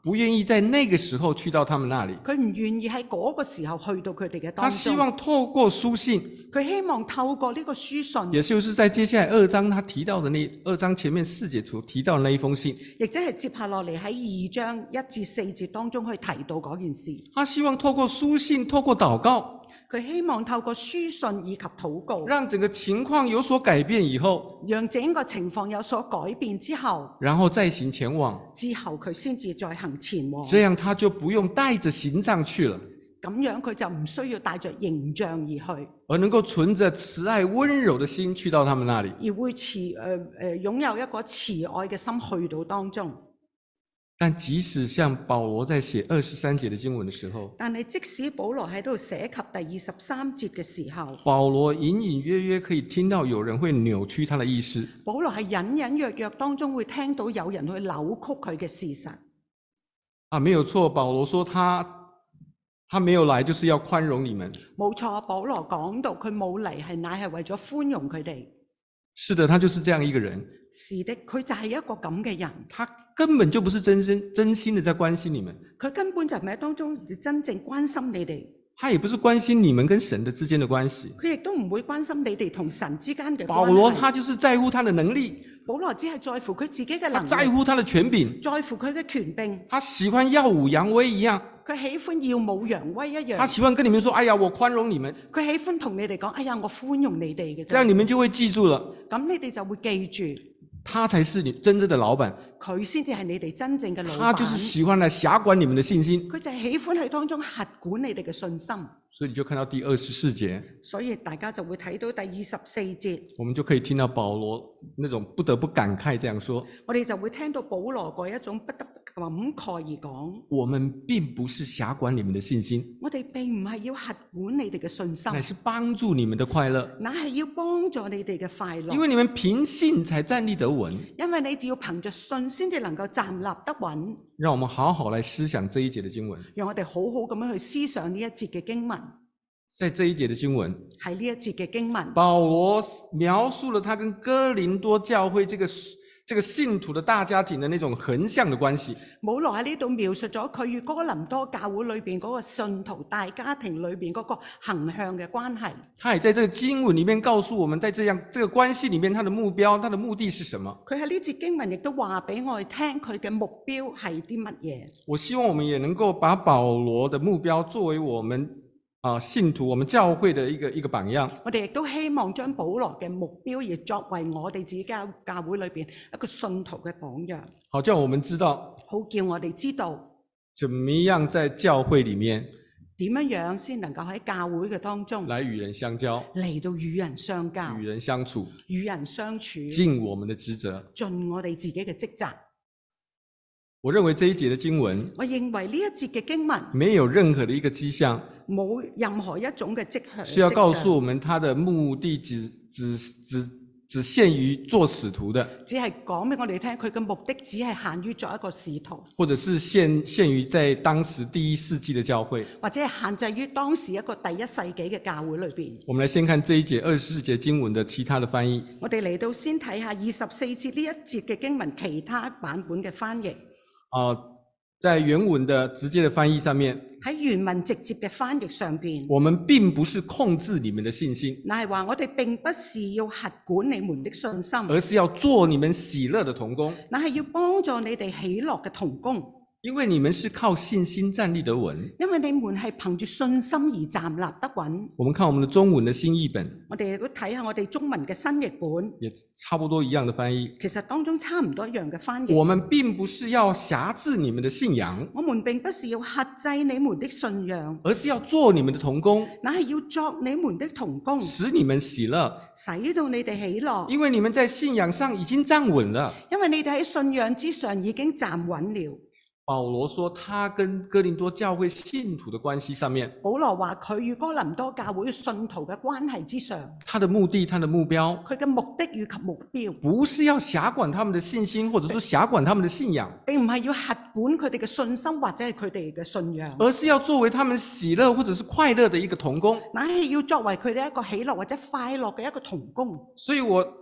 不愿意在那个时候去到他们那里， 佢唔願意喺嗰個時候去到佢哋嘅當他希中。 望透過書信， 佢希望透過呢個書信， 也就是在接下來二章他提到的那二章前面四節所提到的那一封信， 亦即係接下落嚟喺二章一至四節當中去提到嗰件事。 他希望透過書信，透過禱告， 佢希望透過書信以及禱告， 讓整個情況有所改變以後， 讓整個情況有所改變之後， 然後再行前往， 之後佢先至再行前往。 這樣他就不用帶着形象去了， 咁樣佢就唔需要帶着形象而去， 而能夠存着慈愛溫柔的心去到他們那裡。 而會慈誒誒擁有一個慈愛嘅心去到當中。 但即使像保羅在寫二十三節的經文的時候， 但係即使保羅喺度寫及第二十三節嘅時候， 保羅隱隱約約可以聽到有人會扭曲他的意思。 保羅係隱隱約約當中會聽到有人去扭曲佢嘅事實。 啊，沒有錯，保羅說他他沒有來就是要寬容你們。 冇錯，保羅講到佢冇嚟係乃係為咗寬容佢哋。 是的，他就是這樣一個人。 是的，佢就係一個咁嘅人。 他根本就不是真心真心的在關心你們， 佢根本就唔係當中真正關心你哋。 他也不是關心你們跟神的之間的關係。 佢亦都唔會關心你哋同神之間嘅關係。 保羅他就是在乎他的能力， 保羅只係在乎佢自己嘅能力， 他在乎他的權柄， 在乎佢嘅權柄。 他喜歡耀武揚威一樣， 佢喜歡耀武揚威一樣。 他喜歡跟你們說：哎呀，我寬容你們。 佢喜歡同你哋講：哎呀，我寬容你哋嘅。 這樣你們就會記住了。 咁你哋就會記住。 他才是你真正的老闆， 佢先至係你哋真正嘅老闆。 他就是喜歡來轄管你們的信心， 佢就係喜歡喺當中轄管你哋嘅信心。 所以你就看到第二十四節， 所以大家就會睇到第二十四節， 我們就可以聽到保羅那種不得不感慨這樣說， 我哋就會聽到保羅嗰一種不得不感慨而講， 我們並不是轄管你們的信心， 我哋並唔係要轄管你哋嘅信心， 乃是幫助你們的快樂， 乃係要幫助你哋嘅快樂。 因為你們憑信才站立得穩。 因為你只要憑着信先至能夠站立得穩。 讓我們好好來思想這一節的經文。 讓我哋好好咁樣去思想呢一節嘅經文。 在這一節的經文， 喺呢一節嘅經文， 保羅描述了他跟哥林多教會這個這個信徒的大家庭的那種橫向的關係。 保羅喺呢度描述咗佢與哥林多教會裏邊嗰個信徒大家庭裏邊嗰個橫向嘅關係。 他也在這個經文裏面告訴我們，在這樣這個關係裏面，他的目標、他的目的是什麼？ 佢喺呢節經文亦都話俾我哋聽，佢嘅目標係啲乜嘢？ 我希望我們也能夠把保羅的目標作為我們啊信徒、我們教會的一個一個榜樣。 我哋亦都希望將保羅嘅目標，亦作為我哋自己教教會裏邊一個信徒嘅榜樣。 好叫我們知道， 好叫我哋知道， 怎麼樣在教會裏面點樣樣先能夠喺教會嘅當中來與人相交， 嚟到與人相交、 與人相處， 與人相處， 盡我們的職責， 盡我哋自己嘅職責。 我認為這一節的經文， 我認為呢一節嘅經文沒有任何的一個跡象， 冇任何一種嘅跡象， 是要告訴我們他的目的只只只只限於做使徒的， 只係講俾我哋聽，佢嘅目的只係限於做一個使徒， 或者是限限於在當時第一世紀的教會， 或者係限制於當時一個第一世紀嘅教會裏邊。 我們來先看這一節二十四節經文的其他的翻譯。 我哋嚟到先睇下二十四節呢一節嘅經文其他版本嘅翻譯。 啊、呃，在原文的直接的翻譯上面， 喺原文直接嘅翻譯上邊， 我們並不是控制你們的信心， 乃係話我哋並不是要轄管你們的信心， 而是要做你們喜樂的同工， 乃係要幫助你哋喜樂嘅同工。 因為你們是靠信心站立得穩。 因為你們係憑住信心而站立得穩。 我們看我們的中文的新譯本， 我哋亦都睇下我哋中文嘅新譯本， 也差不多一樣的翻譯。 其實當中差唔多一樣嘅翻譯。 我們並不是要轄制你們的信仰， 我們並不是要克制你們的信仰， 而是要做你們的同工， 乃係要作你們的同工， 使你們喜樂， 使到你哋喜樂。 因為你們在信仰上已經站穩了。 因為你哋喺信仰之上已經站穩了。 保羅說，他跟哥林多教會信徒的關係上面， 保羅話佢與哥林多教會信徒嘅關係之上， 他的目的、他的目標， 佢嘅目的與及目標， 不是要轄管他們的信心，或者說轄管他們的信仰， 並唔係要轄管佢哋嘅信心或者係佢哋嘅信仰， 而是要作為他們喜樂或者是快樂的一個同工。 乃係要作為佢哋一個喜樂或者快樂嘅一個同工。 所以我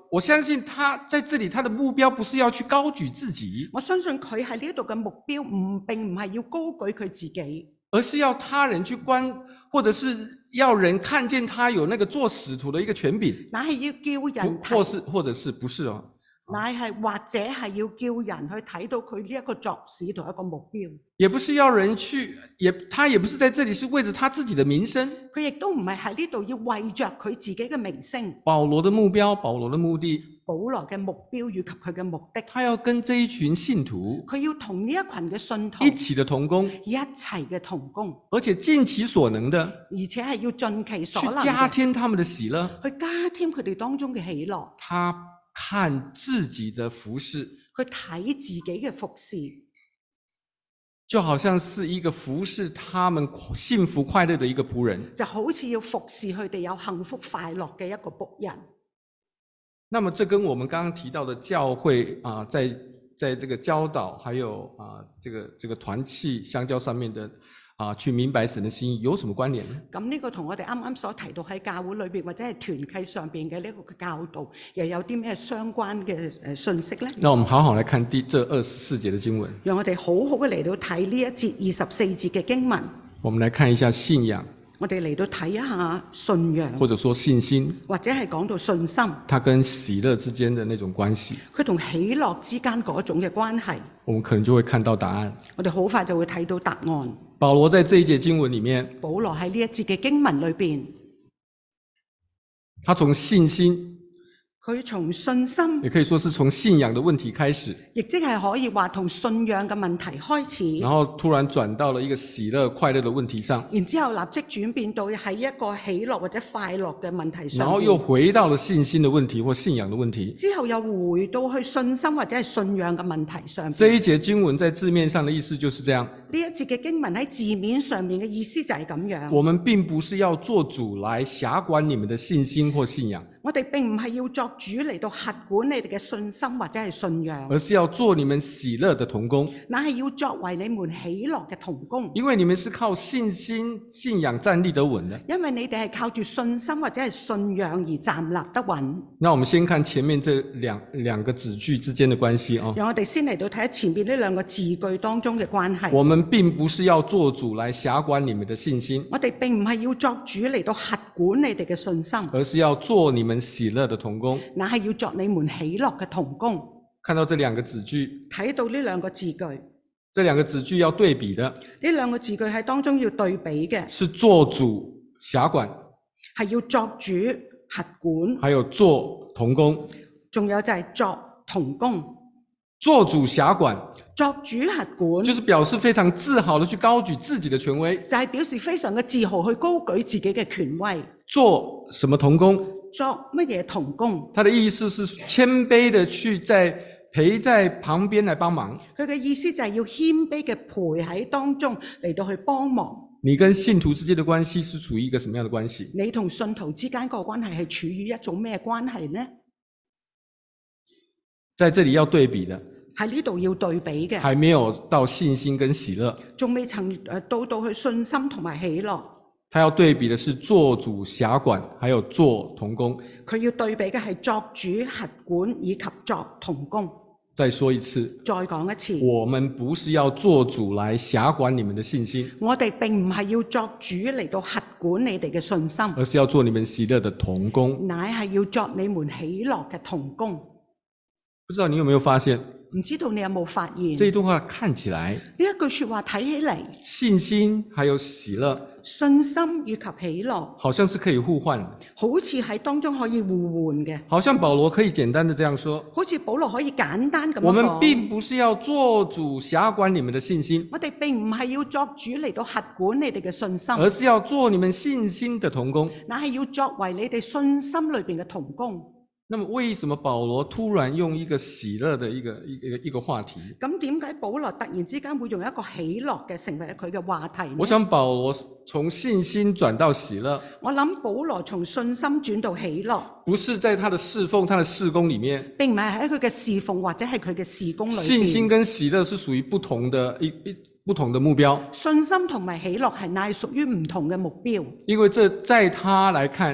我相信他在这里，他的目標不是要去高舉自己， 我相信佢喺呢度嘅目標唔並唔係要高舉佢自己， 而是要他人去觀，或者是要人看見他有那個做使徒的一個權柄， 乃係要叫人或是或者是不是哦？ 乃係或者係要叫人去睇到佢呢一個作使徒一個目標， 也不是要人去，也他也不是在這裡是為着他自己的名聲。 佢亦都唔係喺呢度要為着佢自己嘅名聲。 保羅的目標，保羅的目的， 保羅嘅目標以及佢嘅目的， 他要跟這一群信徒， 佢要同呢一群嘅信徒一起的同工， 一齊嘅同工， 而且盡其所能的， 而且係要盡其所能去加添他們的喜樂， 去加添佢哋當中嘅喜樂。 他看自己的服事， 去睇自己嘅服事， 就好像是一個服侍他們幸福快樂的一個僕人， 就好似要服侍佢哋有幸福快樂嘅一個僕人。 那麼這跟我們剛剛提到的教會啊，在在這個教導，還有啊這個這個團契相交上面的啊，去明白神的心意有什麼關聯呢？ 咁呢個同我哋啱啱所提到喺教會裏邊或者係團契上邊嘅呢個嘅教導，又有啲咩相關嘅誒信息呢？ 那我們好好來看第這二十四節的經文， 讓我哋好好嘅嚟到睇呢一節二十四節嘅經文。 我們來看一下信仰， 我哋嚟到睇一下信仰， 或者說信心， 或者係講到信心， 它跟喜樂之間的那種關係， 佢同喜樂之間嗰種嘅關係， 我們可能就會看到答案。 我哋好快就會睇到答案。 保羅在這一節經文裡面， 保羅喺呢一節嘅經文裏邊， 他從信心， 佢從信心， 也可以說是從信仰的問題開始， 亦即係可以話同信仰嘅問題開始， 然後突然轉到了一個喜樂快樂的問題上， 然之後立即轉變到喺一個喜樂或者快樂嘅問題上， 然後又回到了信心的問題或信仰的問題， 之後又回到去信心或者係信仰嘅問題上。 這一節經文在字面上的意思就是這樣。 呢一節嘅經文喺字面上面嘅意思就係咁樣。 我們並不是要做主來轄管你們的信心或信仰， 我哋並唔係要作主嚟到轄管你哋嘅信心或者係信仰， 而是要做你們喜樂的同工， 乃係要作為你們喜樂嘅同工。 因為你們是靠信心信仰站立得穩的。 因為你哋係靠住信心或者係信仰而站立得穩。 那我們先看前面這兩兩個子句之間的關係啊。 讓我哋先嚟到睇下前面呢兩個字句當中嘅關係。 我們並不是要做主來轄管你們的信心， 我哋並唔係要作主嚟到轄管你哋嘅信心， 而是要做你們喜樂的同工。 乃係要作你們喜樂嘅同工。 看到這兩個子句， 睇到呢兩個字句， 這兩個子句要對比的， 呢兩個字句喺當中要對比嘅， 是做主轄管， 係要作主轄管， 還有做同工。 仲有就係作同工。 做主轄管， 作主轄管， 就是表示非常自豪的去高舉自己的權威， 就係表示非常嘅自豪去高舉自己嘅權威。 做什麼同工？ 作乜嘢同工？ 他的意思是謙卑的去在陪在旁邊來幫忙。 佢嘅意思就係要謙卑嘅陪喺當中嚟到去幫忙。 你跟信徒之間的關係是處於一個什麼樣的關係？ 你同信徒之間個關係係處於一種咩關係呢？ 在這裡要對比的， 喺呢度要對比嘅， 還沒有到信心跟喜樂， 仲未曾誒到到去信心同埋喜樂。 他要對比的是做主轄管，還有做同工。 佢要對比嘅係作主轄管以及作同工。 再說一次， 再講一次， 我們不是要做主來轄管你們的信心， 我哋並唔係要作主嚟到轄管你哋嘅信心， 而是要做你們喜樂的同工， 乃係要作你們喜樂嘅同工。 不知道你有沒有發現？ 唔知道你有冇發現？ 這一段話看起來， 呢一句說話睇起嚟， 信心還有喜樂， 信心以及喜樂， 好像是可以互換的， 好似喺當中可以互換嘅。 好像保羅可以簡單的這樣說， 好似保羅可以簡單咁講， 我們並不是要做主轄管你們的信心， 我哋並唔係要作主嚟到轄管你哋嘅信心， 而是要做你們信心的同工， 乃係要作為你哋信心裏邊嘅同工。 那麼為什麼保羅突然用一個喜樂的一個一個一個話題？ 咁點解保羅突然之間會用一個喜樂嘅成為佢嘅話題呢？ 我想保羅從信心轉到喜樂， 我諗保羅從信心轉到喜樂， 不是在他的侍奉、他的事工裡面， 並唔係喺佢嘅侍奉或者係佢嘅事工裏邊。 信心跟喜樂是屬於不同的一一不同的目標。 信心同埋喜樂係乃屬於唔同嘅目標， 因為這在他來看。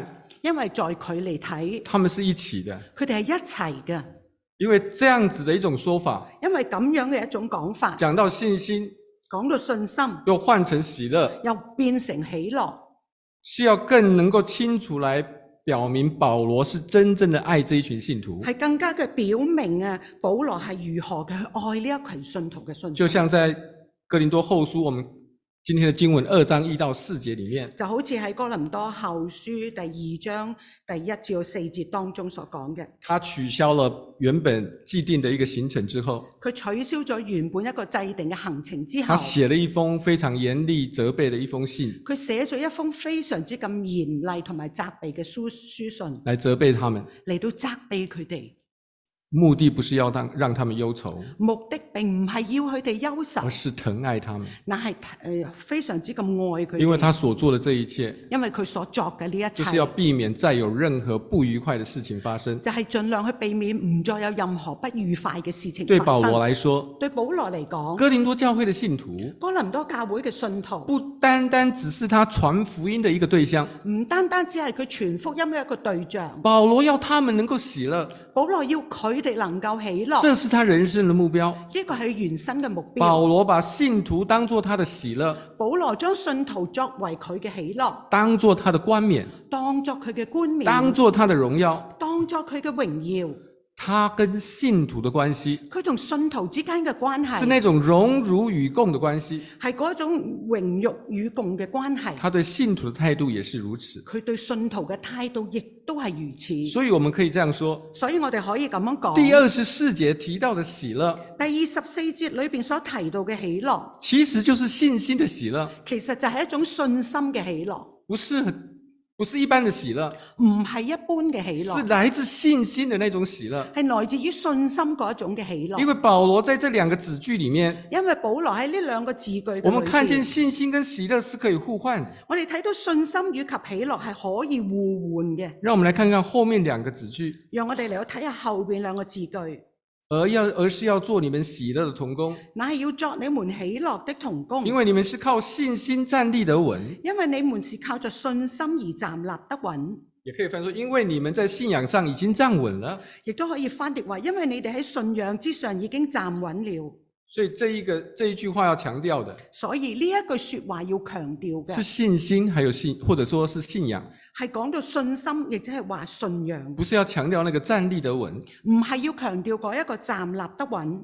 因為在佢嚟睇， 他們是一起的。 佢哋係一齊嘅。 因為這樣子的一種說法， 因為咁樣嘅一種講法， 講到信心， 講到信心， 又換成喜樂， 又變成喜樂， 是要更能夠清楚來表明保羅是真正的愛這一群信徒。 係更加嘅表明啊，保羅係如何嘅去愛呢一群信徒嘅信徒。 就像在哥林多後書，我們今天的經文二章一到四節裡面， 就好似喺哥林多後書第二章第一至到四節當中所講嘅， 他取消了原本既定的一個行程之後， 佢取消咗原本一個制定嘅行程之後， 他寫了一封非常嚴厲責備的一封信， 佢寫咗一封非常之咁嚴厲同埋責備嘅書書信， 來責備他們， 嚟到責備佢哋。 目的不是要讓讓他們憂愁， 目的並唔係要佢哋憂愁， 而是疼愛他們， 乃係誒非常之咁愛佢哋。 因為他所做的這一切， 因為佢所作嘅呢一切， 就是要避免再有任何不愉快的事情發生。 就係盡量去避免唔再有任何不愉快嘅事情發生。 對保羅來說， 對保羅嚟講， 哥林多教會的信徒， 哥林多教會嘅信徒， 不單單只是他傳福音的一個對象， 唔單單只係佢傳福音嘅一個對象。 保羅要他們能夠喜樂， 保羅要佢哋能夠喜樂， 這是他人生的目標。 呢個係原生嘅目標。 保羅把信徒當作他的喜樂， 保羅將信徒作為佢嘅喜樂， 當作他的冠冕， 當作佢嘅冠冕， 當作他的榮耀， 當作佢嘅榮耀。 他跟信徒的關係， 佢同信徒之間嘅關係， 是那種榮辱與共的關係， 係嗰種榮辱與共嘅關係。 他對信徒的態度也是如此。 佢對信徒嘅態度亦都係如此。 所以我們可以這樣說， 所以我哋可以咁樣講。 第二十四節提到的喜樂， 第二十四節裏邊所提到嘅喜樂， 其實就是信心的喜樂， 其實就係一種信心嘅喜樂， 不是不是一般的喜樂， 唔係一般嘅喜樂， 是來自信心的那種喜樂， 係來自於信心嗰一種嘅喜樂。 因為保羅在這兩個子句裡面， 因為保羅喺呢兩個字句嘅裏邊， 我們看見信心跟喜樂是可以互換。 我哋睇到信心與及喜樂係可以互換嘅。 讓我們來看看後面兩個子句， 讓我哋嚟到睇下後邊兩個字句。 而要而是要做你們喜樂的同工， 乃係要作你們喜樂的同工， 因為你們是靠信心站立得穩。 因為你們是靠着信心而站立得穩。 也可以翻說，因為你們在信仰上已經站穩了。 亦都可以翻譯為，因為你哋喺信仰之上已經站穩了。 所以這一個這一句話要強調的， 所以呢一句說話要強調嘅， 是信心，還有信，或者說是信仰， 係講到信心，亦即係話信仰， 不是要強調那個站立得穩， 唔係要強調嗰一個站立得穩，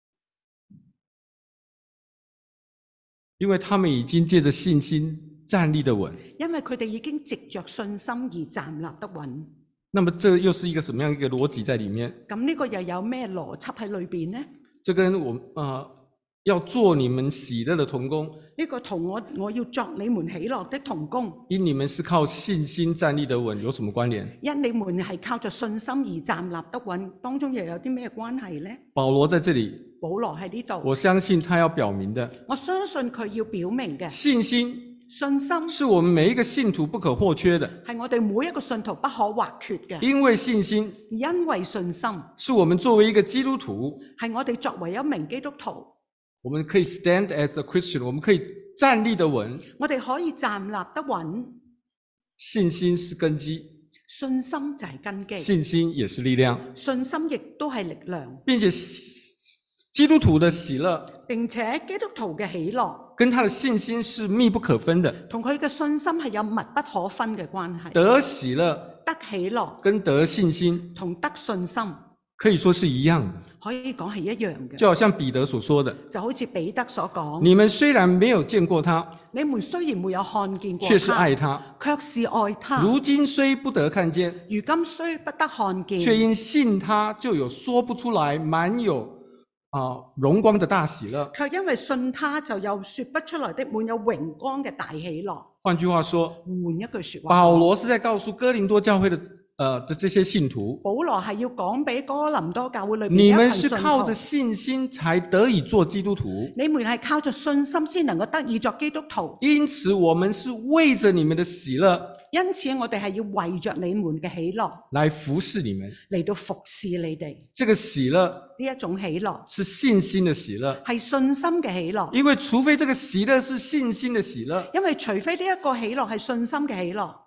因為他們已經借着信心站立得穩。 因為佢哋已經藉着信心而站立得穩。 那麼這又是一個什麼樣一個邏輯在裡面？ 咁呢個又有咩邏輯喺裏邊呢？ 這跟我啊、呃、要做你們喜樂的同工， 呢個同我我要作你們喜樂的同工， 因你們是靠信心站立得穩，有什麼關聯？ 因你們係靠着信心而站立得穩，當中又有啲咩關係呢？ 保羅在這裡， 保羅喺呢度， 我相信他要表明的， 我相信佢要表明嘅信心信心是我們每一個信徒不可或缺的， 係我哋每一個信徒不可或缺嘅。 因為信心因為信心是我們作為一個基督徒， 係我哋作為一名基督徒， 我們可以 stand as a Christian， 我們可以站立得穩， 我哋可以站立得穩。 信心是根基， 信心就係根基， 信心也是力量， 信心亦都係力量， 並且基督徒的喜樂， 並且基督徒嘅喜樂跟他的信心是密不可分的， 同佢嘅信心係有密不可分嘅關係。 得喜樂得喜樂跟得信心同得信心可以說是一樣的， 可以講係一樣嘅。 就好像彼得所說的， 就好似彼得所講， 你們雖然沒有見過他， 你們雖然沒有看見過他， 卻是愛他， 卻是愛他。 如今雖不得看見， 如今雖不得看見， 卻因信他就有說不出來滿有啊、呃、榮光的大喜樂， 卻因為信他就有說不出來的滿有榮光嘅大喜樂。 換句話說， 換一句說話， 保羅是在告訴哥林多教會的呃的這些信徒， 保羅係要講俾哥林多教會裏面你們是靠着信心才得以做基督徒， 你們係靠着信心先能夠得以作基督徒。因此因此我們是為着你們的喜樂， 因此我哋係要為着你們嘅喜樂來服侍你們， 嚟到服侍你哋。 這個喜樂呢一種喜樂是信心的喜樂， 係信心嘅喜樂， 因為除非這個喜樂是信心的喜樂， 因為除非呢一個喜樂係信心嘅喜樂，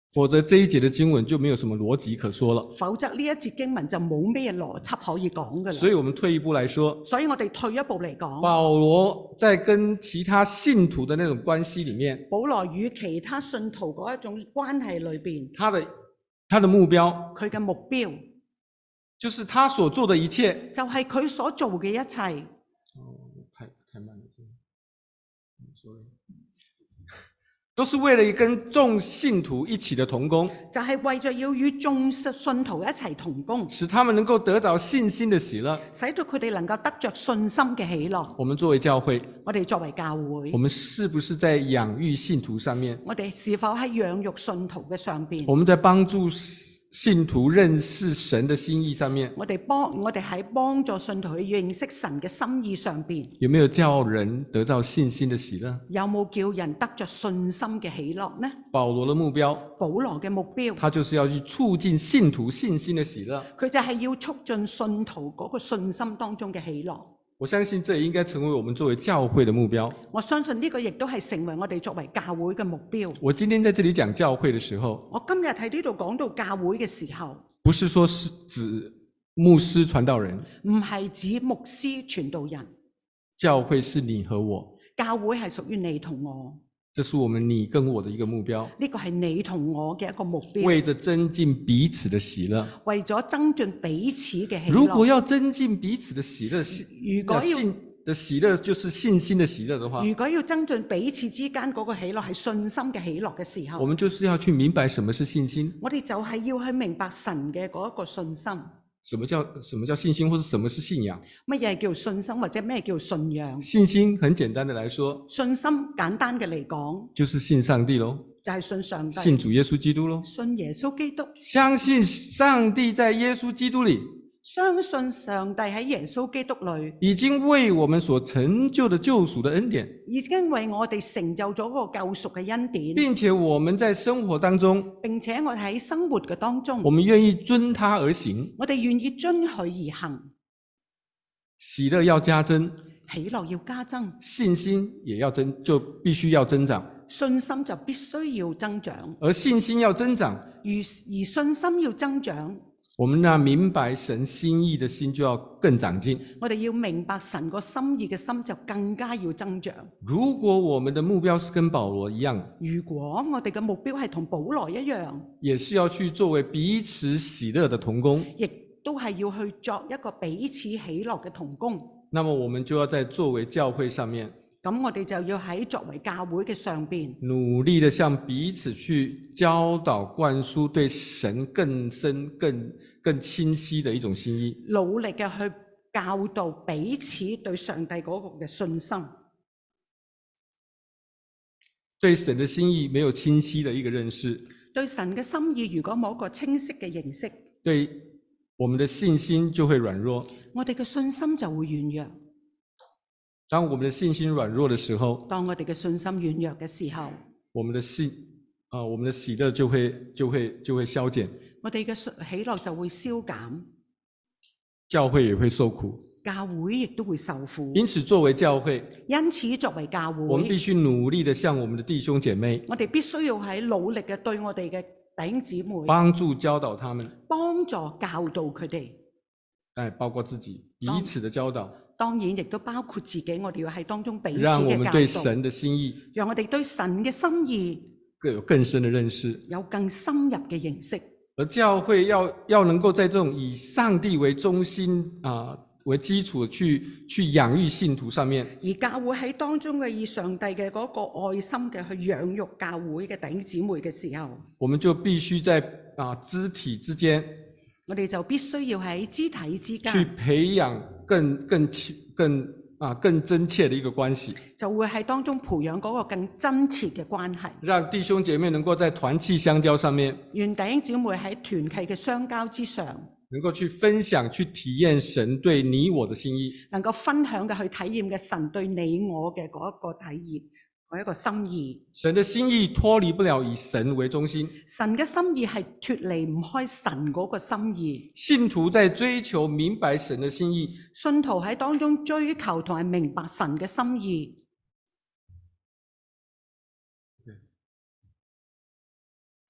否則這一節的經文就沒有什麼邏輯可說了。 否則呢一節經文就冇咩邏輯可以講㗎啦。 所以我們退一步來說， 所以我哋退一步嚟講， 保羅在跟其他信徒的那種關係裡面， 保羅與其他信徒嗰一種關係裏邊， 他的他的目標， 佢嘅目標就是他所做的一切， 就係佢所做嘅一切。 哦，太太慢了，sorry，都是為了跟眾信徒一起的同工， 就係為咗要與眾信徒一齊同工， 使他們能夠得着信心的喜樂， 使到佢哋能夠得着信心嘅喜樂。 我們作為教會， 我哋作為教會， 我們是不是在養育信徒上面？ 我哋是否喺養育信徒嘅上邊？ 我們在幫助信徒認識神的心意上面， 我哋幫我哋喺幫助信徒去認識神嘅心意上邊， 有沒有叫人得到信心的喜樂？ 有冇叫人得着信心嘅喜樂呢？ 保羅的目標， 保羅嘅目標， 他就是要去促進信徒信心的喜樂。 佢就係要促進信徒嗰個信心當中嘅喜樂。 我相信這也應該成為我們作為教會的目標。 我相信呢個亦都係成為我哋作為教會嘅目標。 我今天在這裡講教會的時候， 我今日喺呢度講到教會嘅時候， 不是說是指牧師傳道人， 唔係指牧師傳道人。 教會是你和我， 教會係屬於你同我， 這是我們你跟我的一個目標。 呢個係你同我嘅一個目標， 為着增進彼此的喜樂， 為咗增進彼此嘅喜樂。 如果要增進彼此的喜樂， 如果要信的喜樂就是信心的喜樂的話， 如果要增進彼此之間嗰個喜樂係信心嘅喜樂嘅時候， 我們就是要去明白什麼是信心。 我哋就係要去明白神嘅嗰一個信心。 什麼叫什麼叫信心，或者什麼是信仰？ 乜嘢叫信心，或者咩叫信仰？ 信心很簡單的來說， 信心簡單嘅嚟講， 就是信上帝咯， 就係信上帝， 信主耶穌基督咯， 信耶穌基督， 相信上帝在耶穌基督裏， 相信上帝喺耶穌基督裏已經為我們所成就的救贖的恩典， 已經為我哋成就咗嗰個救贖嘅恩典， 並且我們在生活當中， 並且我哋喺生活嘅當中， 我們願意遵他而行， 我哋願意遵佢而行， 喜樂要加增， 喜樂要加增， 信心也要增，就必須要增長， 信心就必須要增長， 而信心要增長， 而而信心要增長， 我們那明白神心意的心就要更長進。 我哋要明白神個心意嘅心就更加要增長。 如果我們的目標是跟保羅一樣， 如果我哋嘅目標係同保羅一樣， 也是要去作為彼此喜樂的同工， 亦都係要去作一個彼此喜樂嘅同工， 那麼我們就要在作為教會上面， 咁我哋就要喺作為教會嘅上邊， 努力的向彼此去教導灌輸對神更深更更清晰的一種心意， 努力嘅去教導彼此對上帝嗰個嘅信心。 對神的心意沒有清晰的一個認識， 對神嘅心意如果冇一個清晰嘅認識， 對我們的信心就會軟弱。 我哋嘅信心就會軟弱。 當我們的信心軟弱的時候， 當我哋嘅信心軟弱嘅時候， 我們的信啊，我們的喜樂就會就會就會消減， 我哋嘅喜樂就會消減， 教會也會受苦， 教會亦都會受苦。 因此作為教會， 因此作為教會， 我們必須努力的向我們的弟兄姐妹， 我哋必須要喺努力嘅對我哋嘅弟兄姊妹， 幫助教導他們， 幫助教導佢哋， 哎，包括自己彼此的教導， 當然亦都包括自己，我哋要喺當中彼此嘅讓我們對教導， 神的心意， 讓我哋對神嘅心意更有更深的認識， 有更深入嘅認識。 而教會要要能夠在這種以上帝為中心啊為基礎去去養育信徒上面， 而教會喺當中嘅以上帝嘅嗰個愛心嘅去養育教會嘅弟兄姊妹嘅時候， 我們就必須在啊肢體之間， 我哋就必須要喺肢體之間去培養更更更啊更真切的一個關係， 就會喺當中培養嗰個更真切嘅關係， 讓弟兄姐妹能夠在團契相交上面， 願弟兄姊妹喺團契嘅相交之上， 能夠去分享、去體驗神對你我的心意， 能夠分享嘅去體驗嘅神對你我嘅嗰一個體驗，嗰一個心意。 神的心意脫離不了以神為中心， 神嘅心意係脫離唔開神嗰個心意。 信徒在追求明白神的心意， 信徒喺當中追求同埋明白神嘅心意。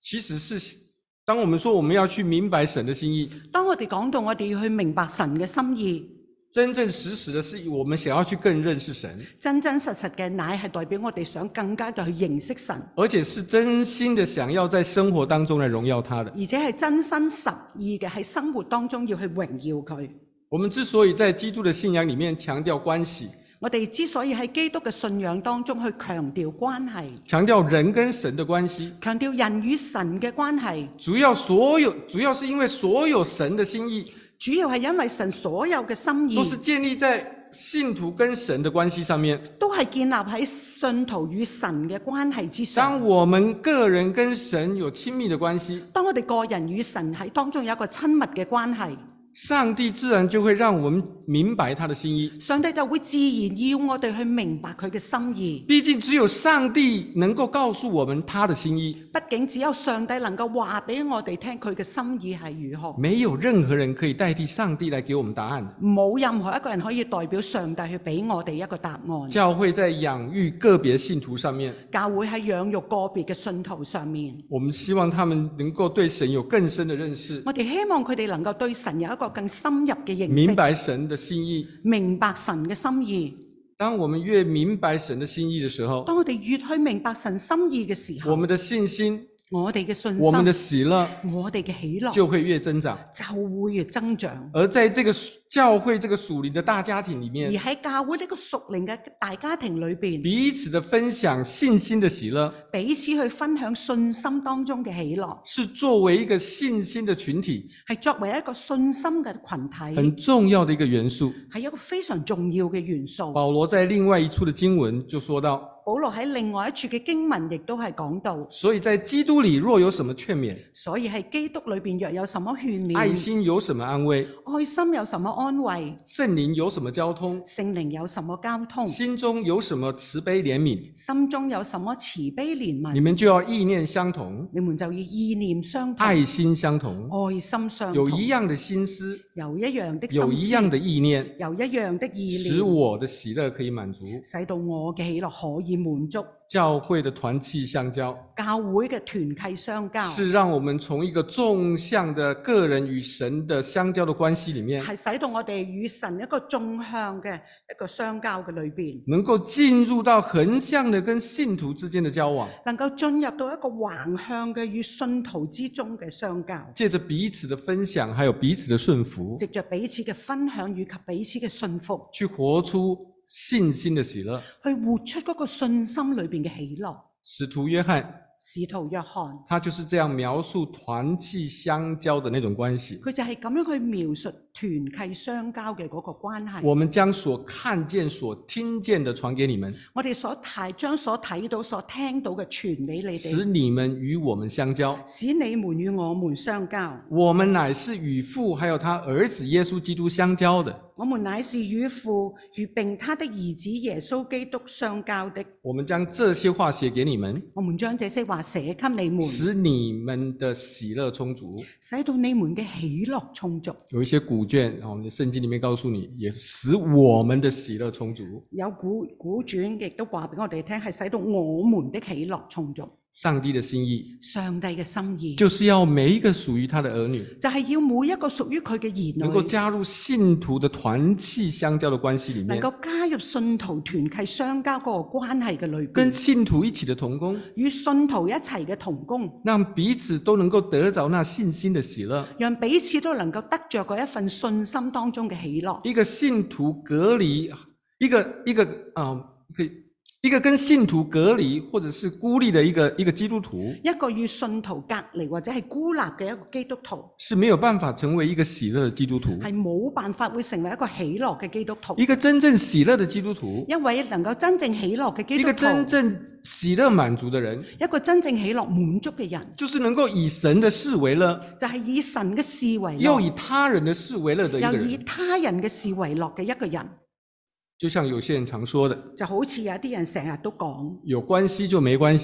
其实是当我们说我们要去明白神的心意， 當我哋講到我哋要去明白神嘅心意， 真正實實的是我們想要去更認識神， 真真實實嘅乃係代表我哋想更加嘅去認識神， 而且是真心的想要在生活當中來榮耀他的。 而且係真心實意嘅喺生活當中要去榮耀佢。 我們之所以在基督的信仰裡面強調關係， 我哋之所以喺基督嘅信仰當中去強調關係， 強調人跟神的關係， 強調人與神嘅關係， 主要所有主要是因為所有神的心意， 主要係因為神所有嘅心意都是建立在信徒跟神的關係上面， 都係建立喺信徒與神嘅關係之上。 當我們個人跟神有親密的關係， 當我哋個人與神喺當中有一個親密嘅關係， 上帝自然就會讓我們明白他的心意。 上帝就會自然要我哋去明白佢嘅心意。 畢竟只有上帝能夠告訴我們他的心意， 畢竟只有上帝能夠話俾我哋聽佢嘅心意係如何。 沒有任何人可以代替上帝來給我們答案。 冇任何一個人可以代表上帝去俾我哋一個答案。 教會在養育個別信徒上面， 教會喺養育個別嘅信徒上面， 我們希望他們能夠對神有更深的認識， 我哋希望佢哋能夠對神有一個更深入嘅認識， 明白神的心意。 明白神嘅心意。 當我們越明白神的心意的時候， 當我哋越去明白神心意嘅時候， 我們的信心， 我哋嘅信心， 我們的喜樂， 我哋嘅喜樂就會越增長， 就會越增長。 而在這個教會這個屬靈的大家庭裡面， 而喺教會呢個屬靈嘅大家庭裏邊， 彼此的分享信心的喜樂， 彼此去分享信心當中嘅喜樂， 是作為一個信心的群體， 係作為一個信心嘅群體， 很重要的一個元素， 係一個非常重要嘅元素。 保羅在另外一處的經文就說到， 保羅喺另外一處嘅經文亦都係講到， 所以在基督裡若有什麼勸勉， 所以喺基督裏邊若有什麼勸勉， 愛心有什麼安慰， 愛心有什麼安慰， 聖靈有什麼交通， 聖靈有什麼交通， 心中有什麼慈悲憐憫， 心中有什麼慈悲憐憫， 你們就要意念相同， 你們就要意念相同， 愛心相同， 愛心相同， 有一樣的心思， 有一樣的心思， 有一樣的意念， 有一樣的意念， 使我的喜樂可以滿足， 使到我嘅喜樂可以滿足。 教會的團契相交， 教會嘅團契相交， 是讓我們從一個縱向的個人與神的相交的關係裡面， 係使到我哋與神一個縱向嘅一個相交嘅裏邊， 能夠進入到橫向的跟信徒之間的交往， 能夠進入到一個橫向嘅與信徒之中嘅相交， 借着彼此的分享，還有彼此的順服， 藉着彼此嘅分享以及彼此嘅信服， 去活出信心的喜樂， 去活出嗰個信心裏邊嘅喜樂。 使徒約翰， 使徒約翰， 他就是這樣描述團契相交的那種關係。 佢就係咁樣去描述團契相交嘅嗰個關係。 我們將所看見、所聽見的傳給你們， 我哋所睇將所睇到、所聽到嘅傳俾你哋， 使你們與我們相交， 使你們與我們相交。 我們乃是與父還有他兒子耶穌基督相交的。 我們乃是與父與並他的兒子耶穌基督相交的。 我們將這些話寫給你們， 我們將這些話寫給你們， 使你們的喜樂充足， 使到你們嘅喜樂充足。 有一些古卷，我們的聖經裡面告訴你，也使我們的喜樂充足。 有古古卷亦都話俾我哋聽，係使到我們的喜樂充足。 上帝的心意， 上帝嘅心意， 就是要每一個屬於他的兒女， 就係要每一個屬於佢嘅兒女， 能夠加入信徒的團契相交的關係裡面， 能夠加入信徒團契相交嗰個關係嘅裏邊， 跟信徒一起的同工， 與信徒一齊嘅同工， 讓彼此都能夠得着那信心的喜樂， 讓彼此都能夠得着嗰一份信心當中嘅喜樂。 一個信徒隔離，一個一個啊，可以。一個跟信徒隔離或者是孤立的一個一個基督徒， 一個與信徒隔離或者係孤立嘅一個基督徒， 是沒有辦法成為一個喜樂的基督徒， 係冇辦法會成為一個喜樂嘅基督徒。 一個真正喜樂的基督徒， 一位能夠真正喜樂嘅基督徒， 一個真正喜樂滿足的人， 一個真正喜樂滿足嘅人， 就是能夠以神的事為樂， 就係以神嘅事為樂， 又以他人的事為樂的一個人， 又以他人嘅事為樂嘅一個人。 就像有些人常說的， 就好似有啲人成日都講， 有關係就沒關係，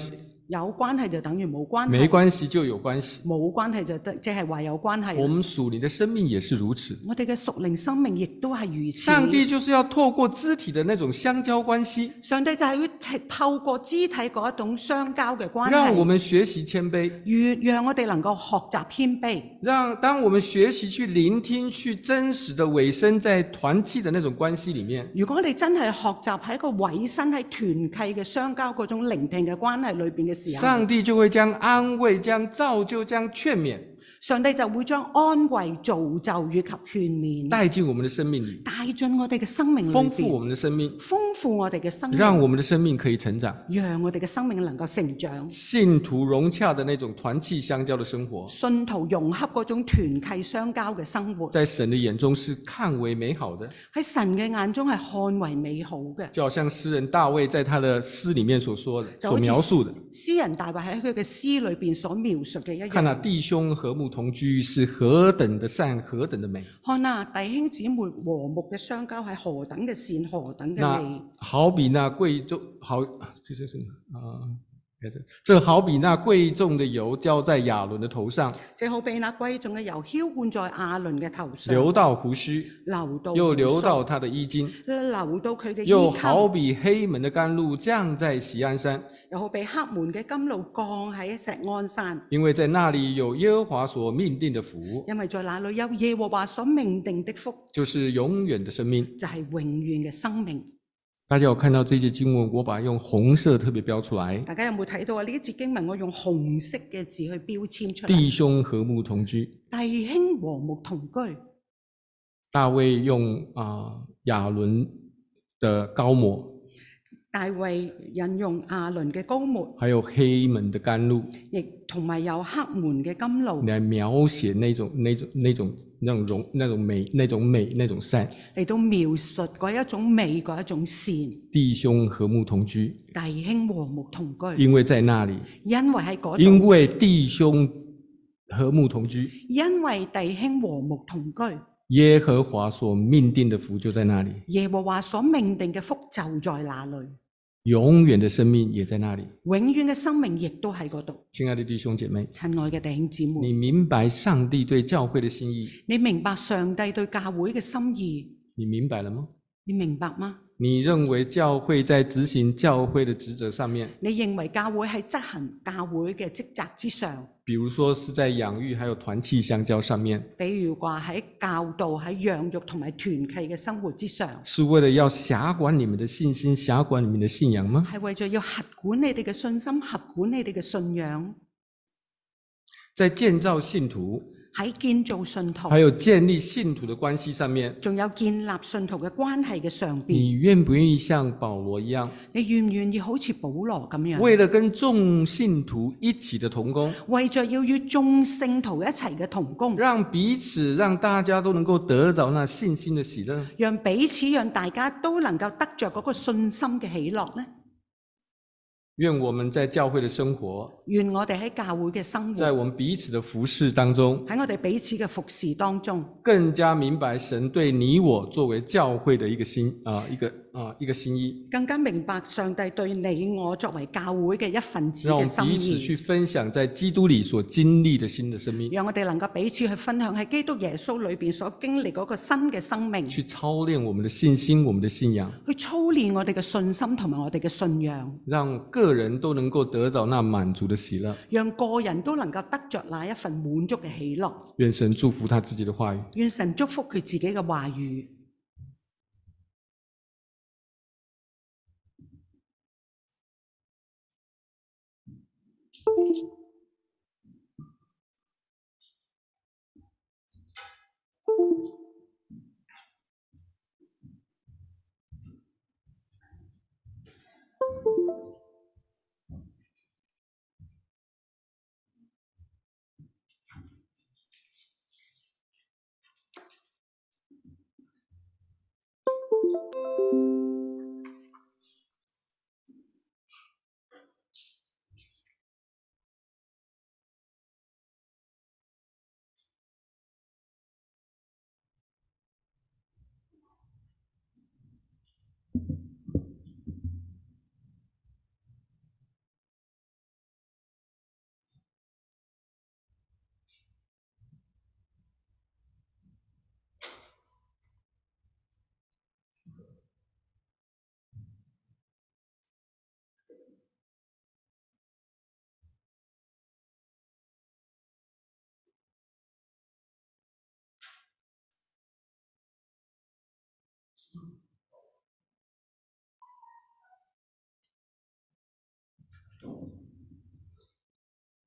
有關係就等於冇關係， 沒關係就有關係。 冇關係就得即係話有關係。 我們屬靈的生命也是如此。 我哋嘅屬靈生命亦都係如此。 上帝就是要透過肢體的那種相交關係， 上帝就係要透過肢體嗰一種相交嘅關係， 讓我們學習謙卑， 越讓我哋能夠學習謙卑。 讓當我們學習去聆聽、去真實的委身在團契的那種關係裡面， 如果你真係學習喺一個委身喺團契嘅相交嗰種聆聽嘅關係裏邊嘅時候， 上帝就會將安慰、將造就、將勸勉， 上帝就會將安慰、造就以及勸勉帶進我們的生命裡， 帶進我哋嘅生命裏邊， 豐富我們的生命， 豐富我哋嘅生命， 讓我們的生命可以成長， 讓我哋嘅生命能夠成長。 信徒融洽的那種團契相交的生活， 信徒融洽嗰種團契相交嘅生活， 在神的眼中是看為美好的， 喺神嘅眼中係看為美好嘅。 就好像詩人大衛在他的詩裡面所說的、所描述的， 詩人大衛喺佢嘅詩裏邊所描述嘅一樣。 看那弟兄和睦同居是何等的善，何等的美。 看啊，弟兄姊妹和睦嘅相交係何等嘅善，何等嘅美。 好比那貴重好，這是什麼啊？這好比那貴重的油澆在亞倫的頭上， 這好比那貴重嘅油澆灌在亞倫嘅頭上， 流到鬍鬚， 流到又流到他的衣襟， 流到佢嘅衣襟。 又好比黑門的甘露降在錫安山， 又好比黑門嘅甘露降喺錫安山， 因為在那裡有耶和華所命定的福， 因為在那裡有耶和華所命定的福， 就是永遠的生命， 就係永遠嘅生命。 大家有看到這節經文，我把它用紅色特別標出來。 大家有冇睇到啊？呢一節經文我用紅色嘅字去標籤出嚟。 弟兄和睦同居， 弟兄和睦同居。 大衛用啊亞倫的膏抹， 大衛引用亞倫嘅膏抹， 還有黑門的甘露， 亦同埋有黑門嘅甘露， 來描寫那種、那種、那種、那種榮、那種美、那種美、那種善， 嚟到描述嗰一種美、嗰一種善。 弟兄和睦同居， 弟兄和睦同居， 因為在那裡， 因為喺嗰度， 因為弟兄和睦同居， 因為弟兄和睦同居， 耶和華所命定的福就在那裡， 耶和華所命定嘅福就在那裡。 永遠的生命也在那裡， 永遠嘅生命亦都喺嗰度。 親愛的弟兄姐妹， 親愛嘅弟兄姊妹， 你明白上帝對教會的心意？ 你明白上帝對教會嘅心意？ 你明白了嗎？ 你明白嗎？ 你認為教會在執行教會的職責上面， 你認為教會喺執行教會嘅職責之上， 比如說是在養育還有團契相交上面， 比如話喺教導、喺養育同埋團契嘅生活之上， 是為了要轄管你們的信心、轄管你們的信仰嗎？ 係為咗要轄管你哋嘅信心、轄管你哋嘅信仰， 在建造信徒， 喺建造信徒， 還有建立信徒的關係上面， 仲有建立信徒嘅關係嘅上邊， 你願不願意像保羅一樣？ 你願唔願意好似保羅咁樣， 為了跟眾信徒一起的同工， 為着要與眾聖徒一齊嘅同工， 讓彼此讓大家都能夠得着那信心的喜樂， 讓彼此讓大家都能夠得着嗰個信心嘅喜樂呢？ 願我們在教會的生活， 願我哋喺教會嘅生活， 在我們彼此的服事當中， 喺我哋彼此嘅服侍當中， 更加明白神對你我作為教會的一個心啊，一個啊一個心意， 更加明白上帝對你我作為教會嘅一份子讓我嘅心們彼此意， 去分享在基督裏所經歷的新的生命， 讓我哋能夠彼此去分享喺基督耶穌裏邊所經歷嗰個新嘅生命， 去操練我們的信心，我們的信仰， 去操練我哋嘅信心同埋我哋嘅信仰， 讓個人都能夠得着那滿足的喜樂。 讓個人都能夠得着那一份滿足嘅喜樂。 願神祝福他自己的話語。 願神祝福佢自己嘅話語。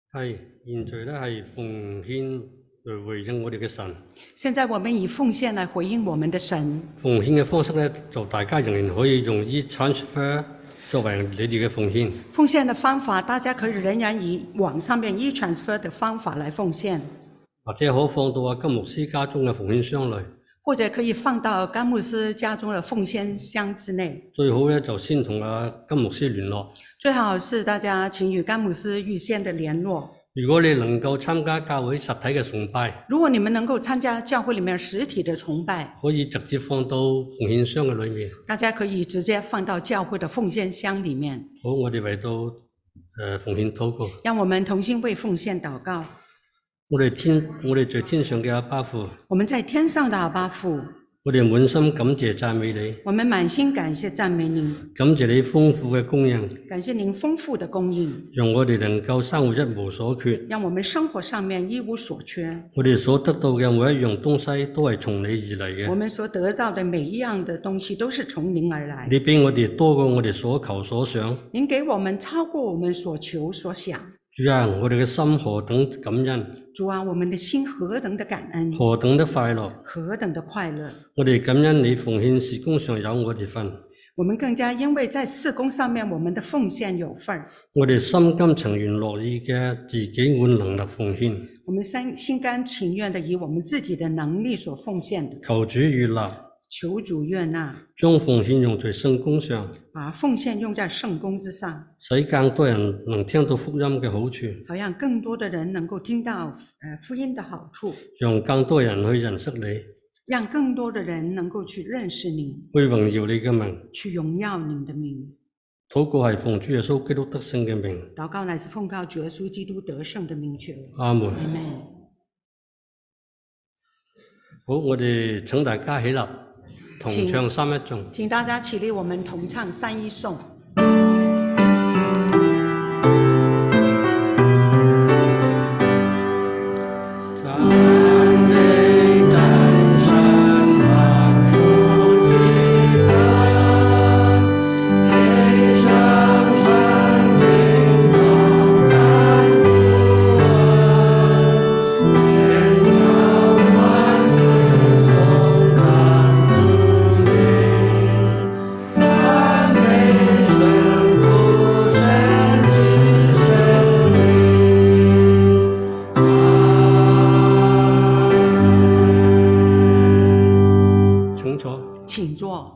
係現在咧係奉獻嚟回應我哋嘅神。 现在我们以奉献来回应我们的神。 奉獻嘅方式咧，就大家仍然可以用 e-transfer 作為你哋嘅奉獻。 奉献的方法，大家可以仍然以網上面 e-transfer 的方法來奉獻， 或者可放到阿金牧師家中嘅奉獻箱裏。 或者可以放到甘牧師家中的奉獻箱之內。 最好咧就先同阿金牧師聯絡。 最好是大家請與甘牧師預先的聯絡。 如果你能夠參加教會實體嘅崇拜， 如果你們能夠參加教會裡面實體的崇拜， 可以直接放到奉獻箱嘅裏面。 大家可以直接放到教會的奉獻箱裡面。 好，我哋為到誒、呃、奉獻禱告。 讓我們同心為奉獻禱告。 我哋天，我哋在天上嘅阿爸父， 我們在天上的阿爸父， 我哋滿心感謝讚美你。 我們滿心感謝讚美您， 感謝你豐富嘅供應， 感謝您豐富的供應， 讓我哋能夠生活一無所缺。 讓我們生活上面一無所缺。 我哋所得到嘅每一樣東西都係從你而嚟嘅。 我們所得到的每一樣的東西都是從您而來。 你俾我哋多過我哋所求所想。 您給我們超過我們所求所想。 主啊，我哋嘅心何等感恩！ 主啊，我們的心何等的感恩， 何等的快樂！ 何等的快樂！ 我哋感恩你奉獻事工上有我哋份。 我們更加因為在事工上面，我們的奉獻有份。 我哋心甘情願樂意嘅自己按能力奉獻。 我們心心甘情願的以我們自己的能力所奉獻的。 求主悅納。 求主悅納。 將奉獻用在聖工上。 把奉獻用在聖工之上。 使更多人能聽到福音嘅好處。 好讓更多的人能夠聽到福音的好處。 讓更多人去認識你。 讓更多的人能夠去認識你。 去榮耀你嘅名。 去榮耀你的名。 禱告係奉主耶穌基督得勝嘅名。 禱告乃是奉告主耶穌基督得勝的名求。 阿門。 阿門。 好，我哋請大家起立。同唱三一頌， 請大家起立，我們同唱三一頌。請坐。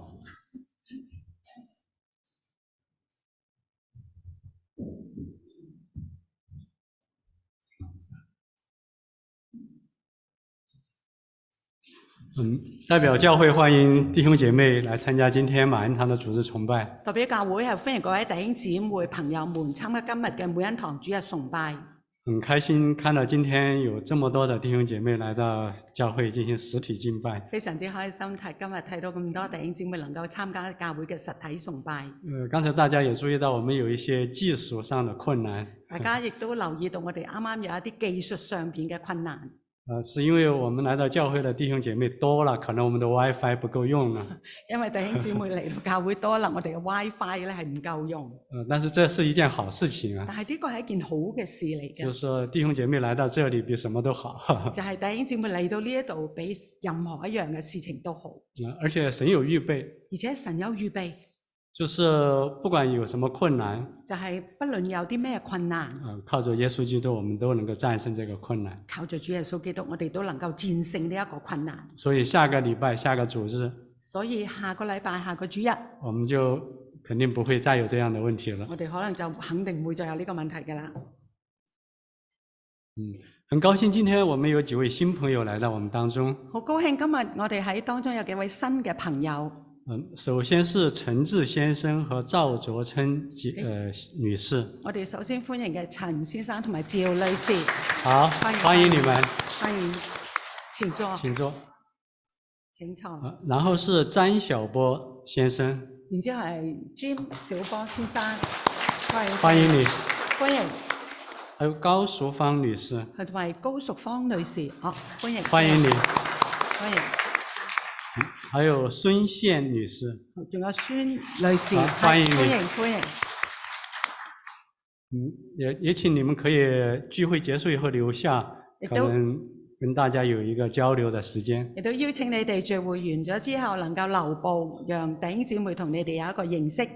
嗯，代表教會歡迎弟兄姐妹來參加今天馬恩堂的主日崇拜。 代表教會係歡迎各位弟兄姊妹朋友們參加今日嘅馬恩堂主日崇拜。 很開心看到今天有這麼多的弟兄姐妹來到教會進行實體敬拜。 非常之開心睇今日睇到咁多弟兄姊妹能夠參加教會嘅實體崇拜。 呃，剛才大家也注意到我們有一些技術上的困難。 大家亦都留意到我哋啱啱有一啲技術上面嘅困難。 呃，是因為我們來到教會的弟兄姐妹多了，可能我們的 WiFi 不夠用了。 因為弟兄姊妹嚟到教會多啦，我哋嘅 WiFi 咧係唔夠用。 呃，但是這是一件好事情啊。 但係呢個係一件好嘅事嚟嘅。 就是說弟兄姐妹來到這裡比什麼都好。 就係弟兄姊妹嚟到呢一度，比任何一樣嘅事情都好。 呃，而且神有預備。 而且神有預備。 就是不管有什麼困難， 就係不論有啲咩困難， 呃，靠着耶穌基督，我們都能夠戰勝這個困難。 靠着主耶穌基督，我哋都能夠戰勝呢一個困難。 所以下個禮拜、下個主日， 所以下個禮拜、下個主日， 我們就肯定不會再有這樣的問題了。 我哋可能就肯定唔會再有呢個問題㗎啦。 嗯，很高興今天我們有幾位新朋友來到我們當中。 好高興今日我哋喺當中有幾位新嘅朋友。 嗯，首先是陳志先生和趙卓琛呃女士。 我哋首先歡迎嘅陳先生同埋趙女士。 好，歡迎你們。 歡迎，請坐。 請坐。 請坐。 然後是詹曉波先生。 然之後係詹曉波先生。歡迎。 歡迎你。 歡迎。 還有高淑芳女士。 係同埋高淑芳女士，好，歡迎。 歡迎你。 歡迎。 還有孫憲女士， 仲有孫女士， 歡迎你， 歡迎歡迎。 嗯，也也請你們可以聚會結束以後留下，可能跟大家有一個交流的時間。 亦都邀請你哋聚會完咗之後能夠留步，讓弟兄姊妹同你哋有一個認識。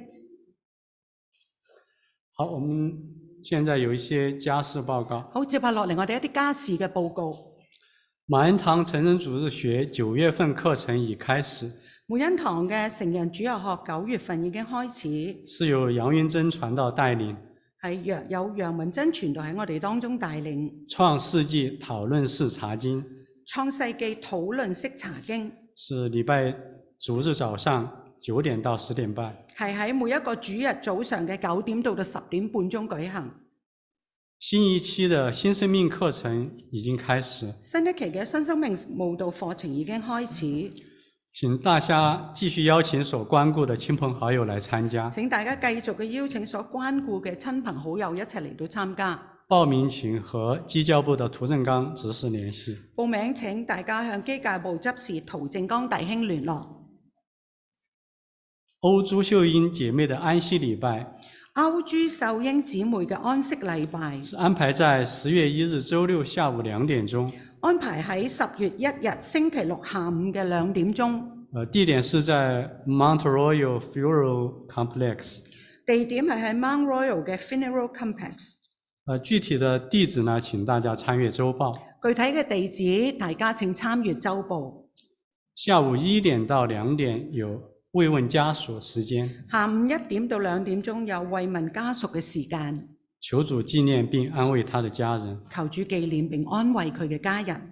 好，我們現在有一些家事報告。 好，接下落嚟我哋一啲家事嘅報告。 馬恩堂成人主日學九月份課程已開始。 梅恩堂嘅成人主日學九月份已經開始， 是由楊雲珍傳道帶領， 係若有楊文珍傳道喺我哋當中帶領。 創世紀討論式查經， 創世紀討論式查經， 是禮拜主日早上九點到十點半， 係喺每一個主日早上嘅九點到到十點半鐘舉行。 新一期的新生命課程已經開始， 新一期嘅新生命慕道課程已經開始， 請大家繼續邀請所關顧的親朋好友來參加。 請大家繼續嘅邀請所關顧嘅親朋好友一齊嚟到參加。 報名請和基教部的涂正剛執事聯繫。 報名請大家向基教部執事涂正剛弟兄聯絡。 歐朱秀英姐妹的安息禮拜， 歐朱秀英姊妹嘅安息禮拜是安排在十月一日週六下午兩點鐘， 安排喺十月一日星期六下午嘅兩點鐘。 呃，地點是在 Mount Royal Funeral Complex。 地點係喺 Mount Royal 嘅 Funeral Complex。 呃，具體的地址呢，請大家參閱週報。 具體嘅地址，大家請參閱週報。 下午一點到兩點有慰問家屬時間。 下午一點到兩點鐘有慰問家屬嘅時間。 求主紀念並安慰他的家人。 求主紀念並安慰佢嘅家人。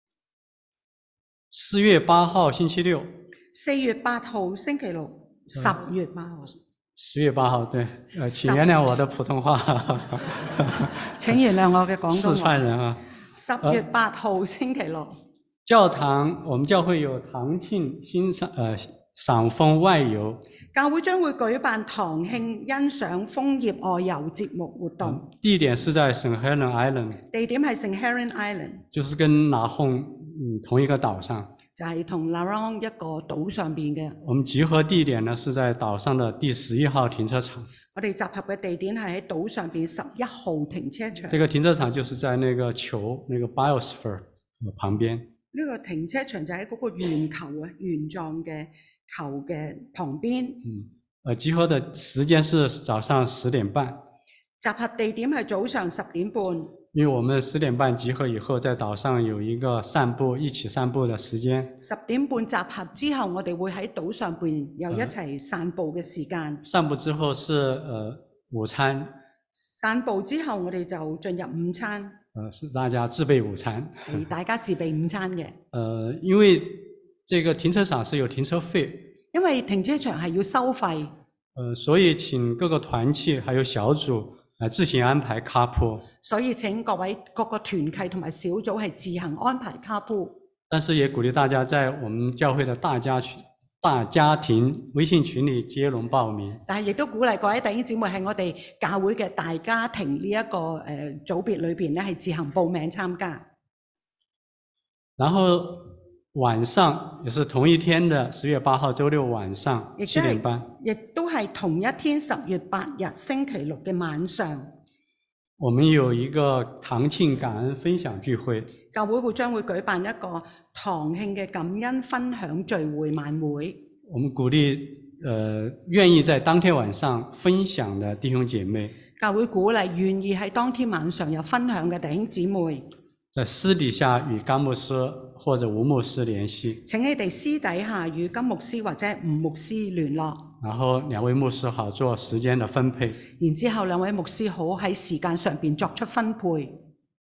四月八號星期六。 四月八號星期六。十月八號。 十月八號，對，呃，請原諒我的普通話。 請原諒我嘅廣東話。 四川人啊。 十月八號星期六。 教堂，我們教會有堂慶欣賞，呃，賞楓外遊。 教會將會舉辦堂慶欣賞楓葉外遊節目活動。 嗯、地點是在聖 Helen Island。 地點係聖 Helen Island。就是跟拿烘嗯同一個島上。 就係同 Narong 一個島上邊嘅。 我們集合地點呢，是在島上的第十一號停車場。 我哋集合嘅地點係喺島上邊十一號停車場。 這個停車場就是在那個球，那個 Biosphere 旁邊。呢個停車場就喺嗰個圓球啊，圓狀嘅球嘅旁邊。 嗯，呃，集合的時間是早上十點半。 集合地點係早上十點半。 因為我們十點半集合以後，在島上有一個散步、一起散步的時間。十點半集合之後，我哋會喺島上邊又一齊散步嘅時間。呃、散步之後是呃午餐。散步之後，我哋就進入午餐。呃，是大家自備午餐。係大家自備午餐嘅。呃，因為這個停車場是有停車費。因為停車場係要收費。呃，所以請各個團契還有小組來自行安排 carpool。所以請各位各個團契同埋小組係自行安排 carpool。但是也鼓勵大家在我們教會的大家群、大家庭微信群裏接龍報名。但係亦都鼓勵各位弟兄姊妹喺我哋教會嘅大家庭呢一個誒組別裏邊咧，係自行報名參加。然後晚上也是同一天的十月八號週六晚上七點半。亦都係同一天十月八日星期六嘅晚上。我們有一個堂慶感恩分享聚會，教會會將會舉辦一個堂慶嘅感恩分享聚會晚會。我們鼓勵，呃，願意在當天晚上分享的弟兄姐妹，教會鼓勵願意喺當天晚上有分享嘅弟兄姊妹，在私底下與甘牧師或者吳牧師聯繫。請你哋私底下與甘牧師或者吳牧師聯絡。然後兩位牧師好做時間的分配。然之後兩位牧師好喺時間上邊作出分配。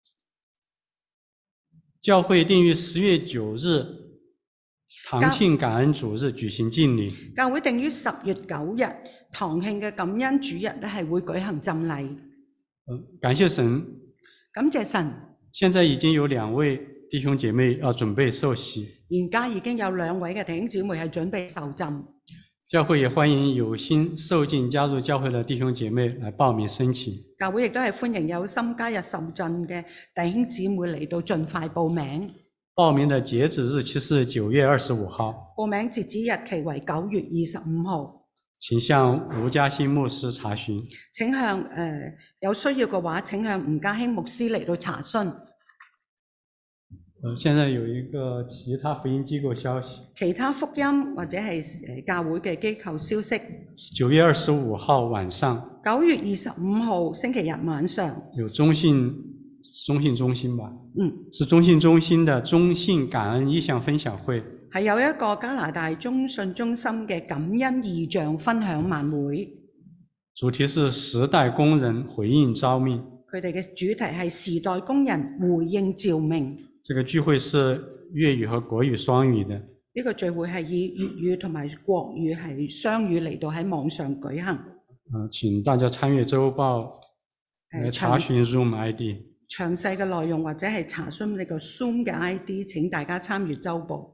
教會定於十月九日堂慶感恩主日舉行敬禮。教會定於十月九日堂慶嘅感恩主日咧係會舉行浸禮。感謝神。感謝神。現在已經有兩位弟兄姐妹要準備受洗。而家已經有兩位嘅弟兄姊妹係準備受浸。教會也歡迎有心受浸加入教會的弟兄姐妹來報名申請。教會亦都係歡迎有心加入受浸嘅弟兄姊妹嚟到盡快報名。報名的截止日期是九月二十五號。報名截止日期為九月二十五號。 請向吳家興牧師查詢。 請向誒、呃、有需要嘅話，請向吳家興牧師嚟到查詢。 呃，現在有一個其他福音機構消息。 其他福音或者係誒教會嘅機構消息。 九月二十五號晚上。 九月二十五號星期日晚上。 有中信中信中心吧？ 嗯。 是中信中心的中信感恩異象分享會。 係有一個加拿大中信中心嘅感恩異象分享晚會。 主題是時代工人回應召命。 佢哋嘅主題係時代工人回應召命。 這個聚會是粵語和國語雙語的。 呢個聚會係以粵語同埋國語係雙語嚟到喺網上舉行。 呃，請大家參閱週報來查詢 Zoom I D。 詳細嘅內容或者係查詢呢個 Zoom 嘅 I D， 請大家參閱週報。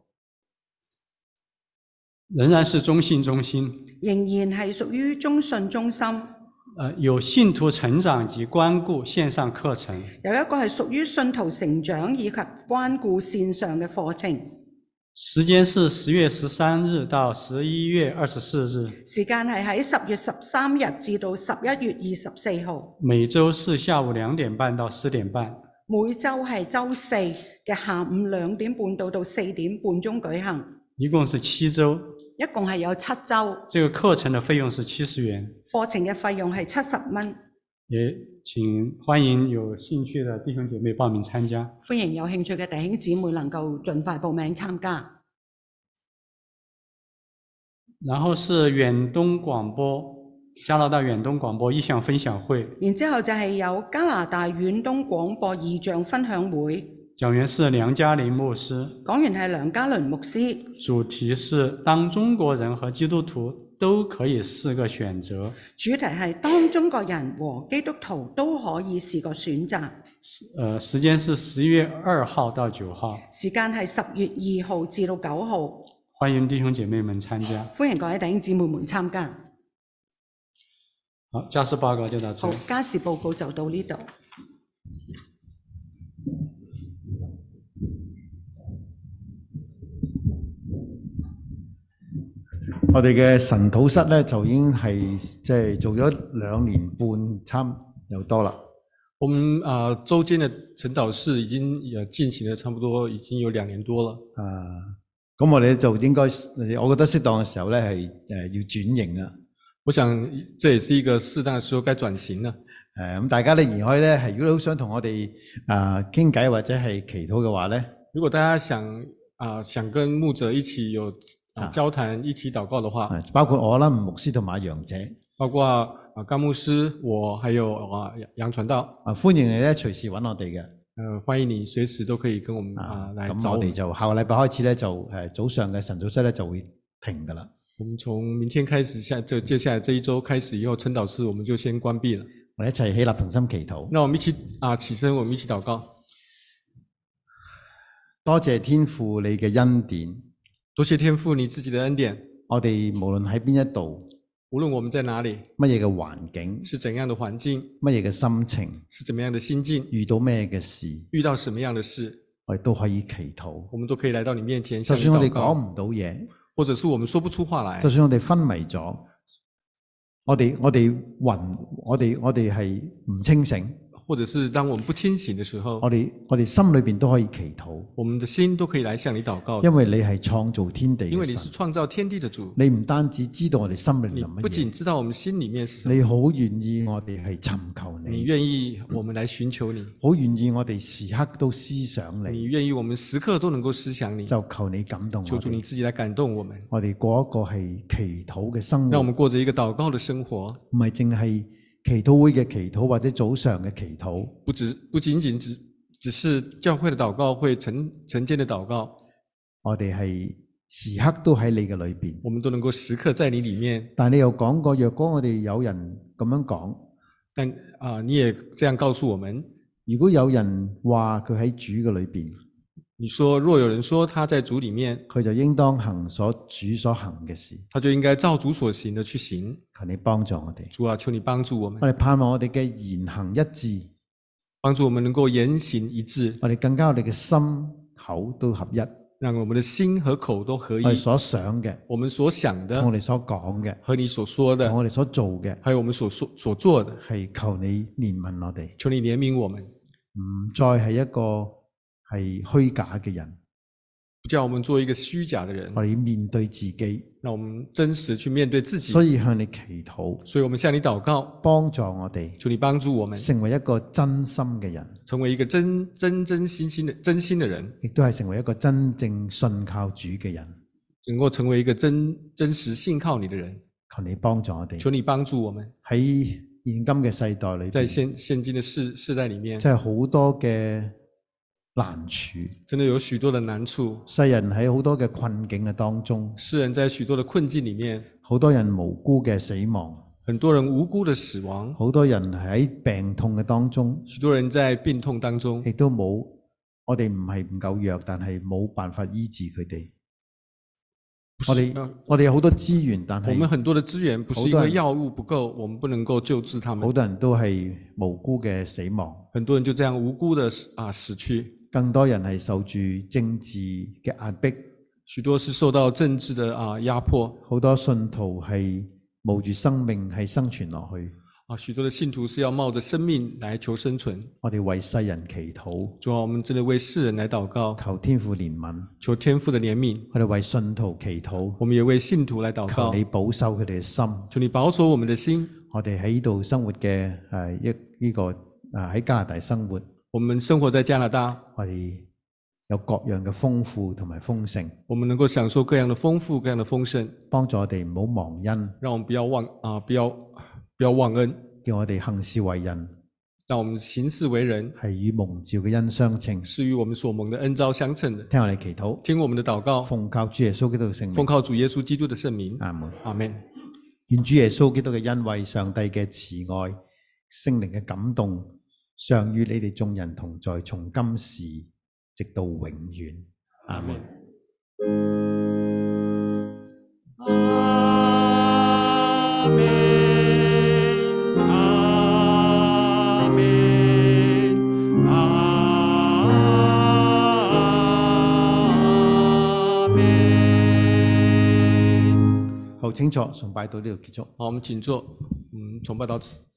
仍然是中信中心。 仍然係屬於中信中心。 呃，有信徒成長及關顧線上課程。 有一個係屬於信徒成長以及關顧線上嘅課程。 時間是十月十三日到十一月二十四日。 時間係喺十月十三日至到十一月二十四號。每周四下午兩點半到四點半。 每周係周四嘅下午兩點半到到四點半鐘舉行。 一共是七周。 一共係有七周。 這個課程的費用是七十元。 課程嘅費用係七十蚊。 也請歡迎有興趣的弟兄姐妹報名參加。 歡迎有興趣嘅弟兄姊妹能夠盡快報名參加。 然後是遠東廣播，加拿大遠東廣播異象分享會。 然之後就係有加拿大遠東廣播異象分享會。 講員是梁家麟牧師。 講員係梁家麟牧師。 主題是當中國人和基督徒都可以是個選擇。 主題係當中國人和基督徒都可以是個選擇。 呃，時間是十月二號到九號。 時間係十月二號至到九號。 歡迎弟兄姐妹們參加。 歡迎各位弟兄姊妹們參加。 好，家事報告就到這。 好，家事報告就到呢度。 我哋嘅神土室咧就已經係即係做咗兩年半差又多啦。 我們啊、呃、周間嘅晨禱室已經也進行了差不多已經有兩年多了。 啊，咁我哋就應該，我覺得適當嘅時候咧係誒要轉型啦。 我想這也是一個適當嘅時候該轉型啦。 誒咁大家咧而可以咧係如果好想同我哋啊傾偈或者係祈禱嘅話咧， 如果大家想啊、呃、想跟牧者一起有啊，交談一起禱告的話， 包括我啦，吳牧師同埋楊姐， 包括啊甘牧師，我還有啊楊傳道， 啊歡迎你咧隨時揾我哋嘅，誒、 呃、歡迎你隨時都可以跟我們啊來找我們。咁我哋就下個禮拜開始咧就誒早上嘅晨禱室咧就會停噶啦。 我們從明天開始下就接下來這一周開始以後，晨禱室我們就先關閉了。 我哋一齊起立同心祈禱。 那我們一起啊起身，我們一起禱告。 多謝天父你嘅恩典。 多謝天父你自己的恩典。 我哋無論喺邊一度， 無論我們在哪裡， 乜嘢嘅環境， 是怎樣的環境， 乜嘢嘅心情， 是怎麼樣的心境， 遇到咩嘅事， 遇到什麼樣的事， 我哋都可以祈禱。 我們都可以來到你面前， 就算我哋講唔到嘢， 或者是我們說不出話來， 就算我哋昏迷咗，我哋我哋暈，我哋我哋係唔清醒。 或者是當我們不清醒的時候， 我哋我哋心裏邊都可以祈禱， 我們的心都可以來向你禱告， 因為你係創造天地嘅神， 因為你是創造天地的主， 你唔單止知道我哋心裏面諗乜嘢， 不僅知道我們心裏面是什麼， 你好願意我哋係尋求你， 你願意我們來尋求你， 好願意我哋時刻都思想你， 你願意我們時刻都能夠思想你， 就求你感動我哋， 求主你自己來感動我們， 我哋過一個係祈禱嘅生活， 讓我們過着一個禱告的生活， 唔係淨係祈禱會嘅祈禱或者早上嘅祈禱， 不只不僅僅只只是教會的禱告會晨晨間的禱告， 我哋係時刻都喺你嘅裏邊， 我們都能夠時刻在你裏面。 但你又講過，若果我哋有人咁樣講， 但啊、呃，你也這樣告訴我們， 如果有人話佢喺主嘅裏邊， 你說若有人說他在主裏面， 佢就應當行所主所行嘅事， 他就應該照主所行的去行。 求你幫助我哋， 主啊，求你幫助我們。 我哋盼望我哋嘅言行一致， 幫助我們能夠言行一致。 我哋更加我哋嘅心口都合一， 讓我們的心和口都合一。 我哋所想嘅， 我們所想的同我哋所講嘅， 和你所說的， 同我哋所做嘅， 還有我們所說所做的， 係求你憐憫我哋， 求你憐憫我們， 唔再係一個係虛假嘅人。 不叫我們做一個虛假的人。 我哋要面對自己， 讓我們真實去面對自己。 所以向你祈禱， 所以我們向你禱告， 幫助我哋， 求你幫助我們成為一個真心嘅人， 成為一個真真真心心的真心的人， 亦都係成為一個真正信靠主嘅人， 能夠成為一個真真實信靠你的人。 求你幫助我哋， 求你幫助我們。 喺現今嘅世代裏邊， 在現現今的世世代裏面， 真係好多嘅難處， 真的有許多的難處。 世人喺好多嘅困境嘅當中， 世人在許多的困境裏面， 好多人無辜嘅死亡， 很多人無辜的死亡， 好多人喺病痛嘅當中， 許多人在病痛當中， 亦都冇，我哋唔係唔夠藥，但係冇辦法醫治佢哋。我哋我哋有好多資源，但係我們很多的資源不是因為藥物不夠，我們不能夠救治他們。 好多人都係無辜嘅死亡， 很多人就這樣無辜的啊死去。 更多人係受住政治嘅壓迫， 許多是受到政治的啊壓迫。 好多信徒係冒住生命係生存落去。 啊，許多的信徒是要冒着生命來求生存。 我哋為世人祈禱， 主啊，我們真的為世人來禱告， 求天父憐憫， 求天父的憐憫。 我哋為信徒祈禱， 我們也為信徒來禱告， 求你保守佢哋嘅心， 求你保守我們的心。 我哋喺呢度生活嘅誒一呢個誒喺加拿大生活， 我們生活在加拿大， 我哋有各樣嘅豐富同埋豐盛， 我們能夠享受各樣的豐富、各樣的豐盛， 幫助我哋唔好忘恩， 讓我們不要忘啊，不要不要忘恩， 叫我哋行事為人， 讓我們行事為人係與蒙召嘅恩相稱， 是與我們所蒙的恩召相稱的。 聽我哋祈禱， 聽我們的禱告， 奉靠主耶穌基督嘅聖名， 奉靠主耶穌基督的聖名， 阿門， 阿門。 願主耶穌基督嘅恩惠、上帝嘅慈愛、聖靈嘅感動，常與你哋眾人同在，從今時直到永遠。阿門。 阿門。阿門。阿門。 好，請坐，崇拜到呢度結束。 好，我們請坐，嗯，崇拜到此。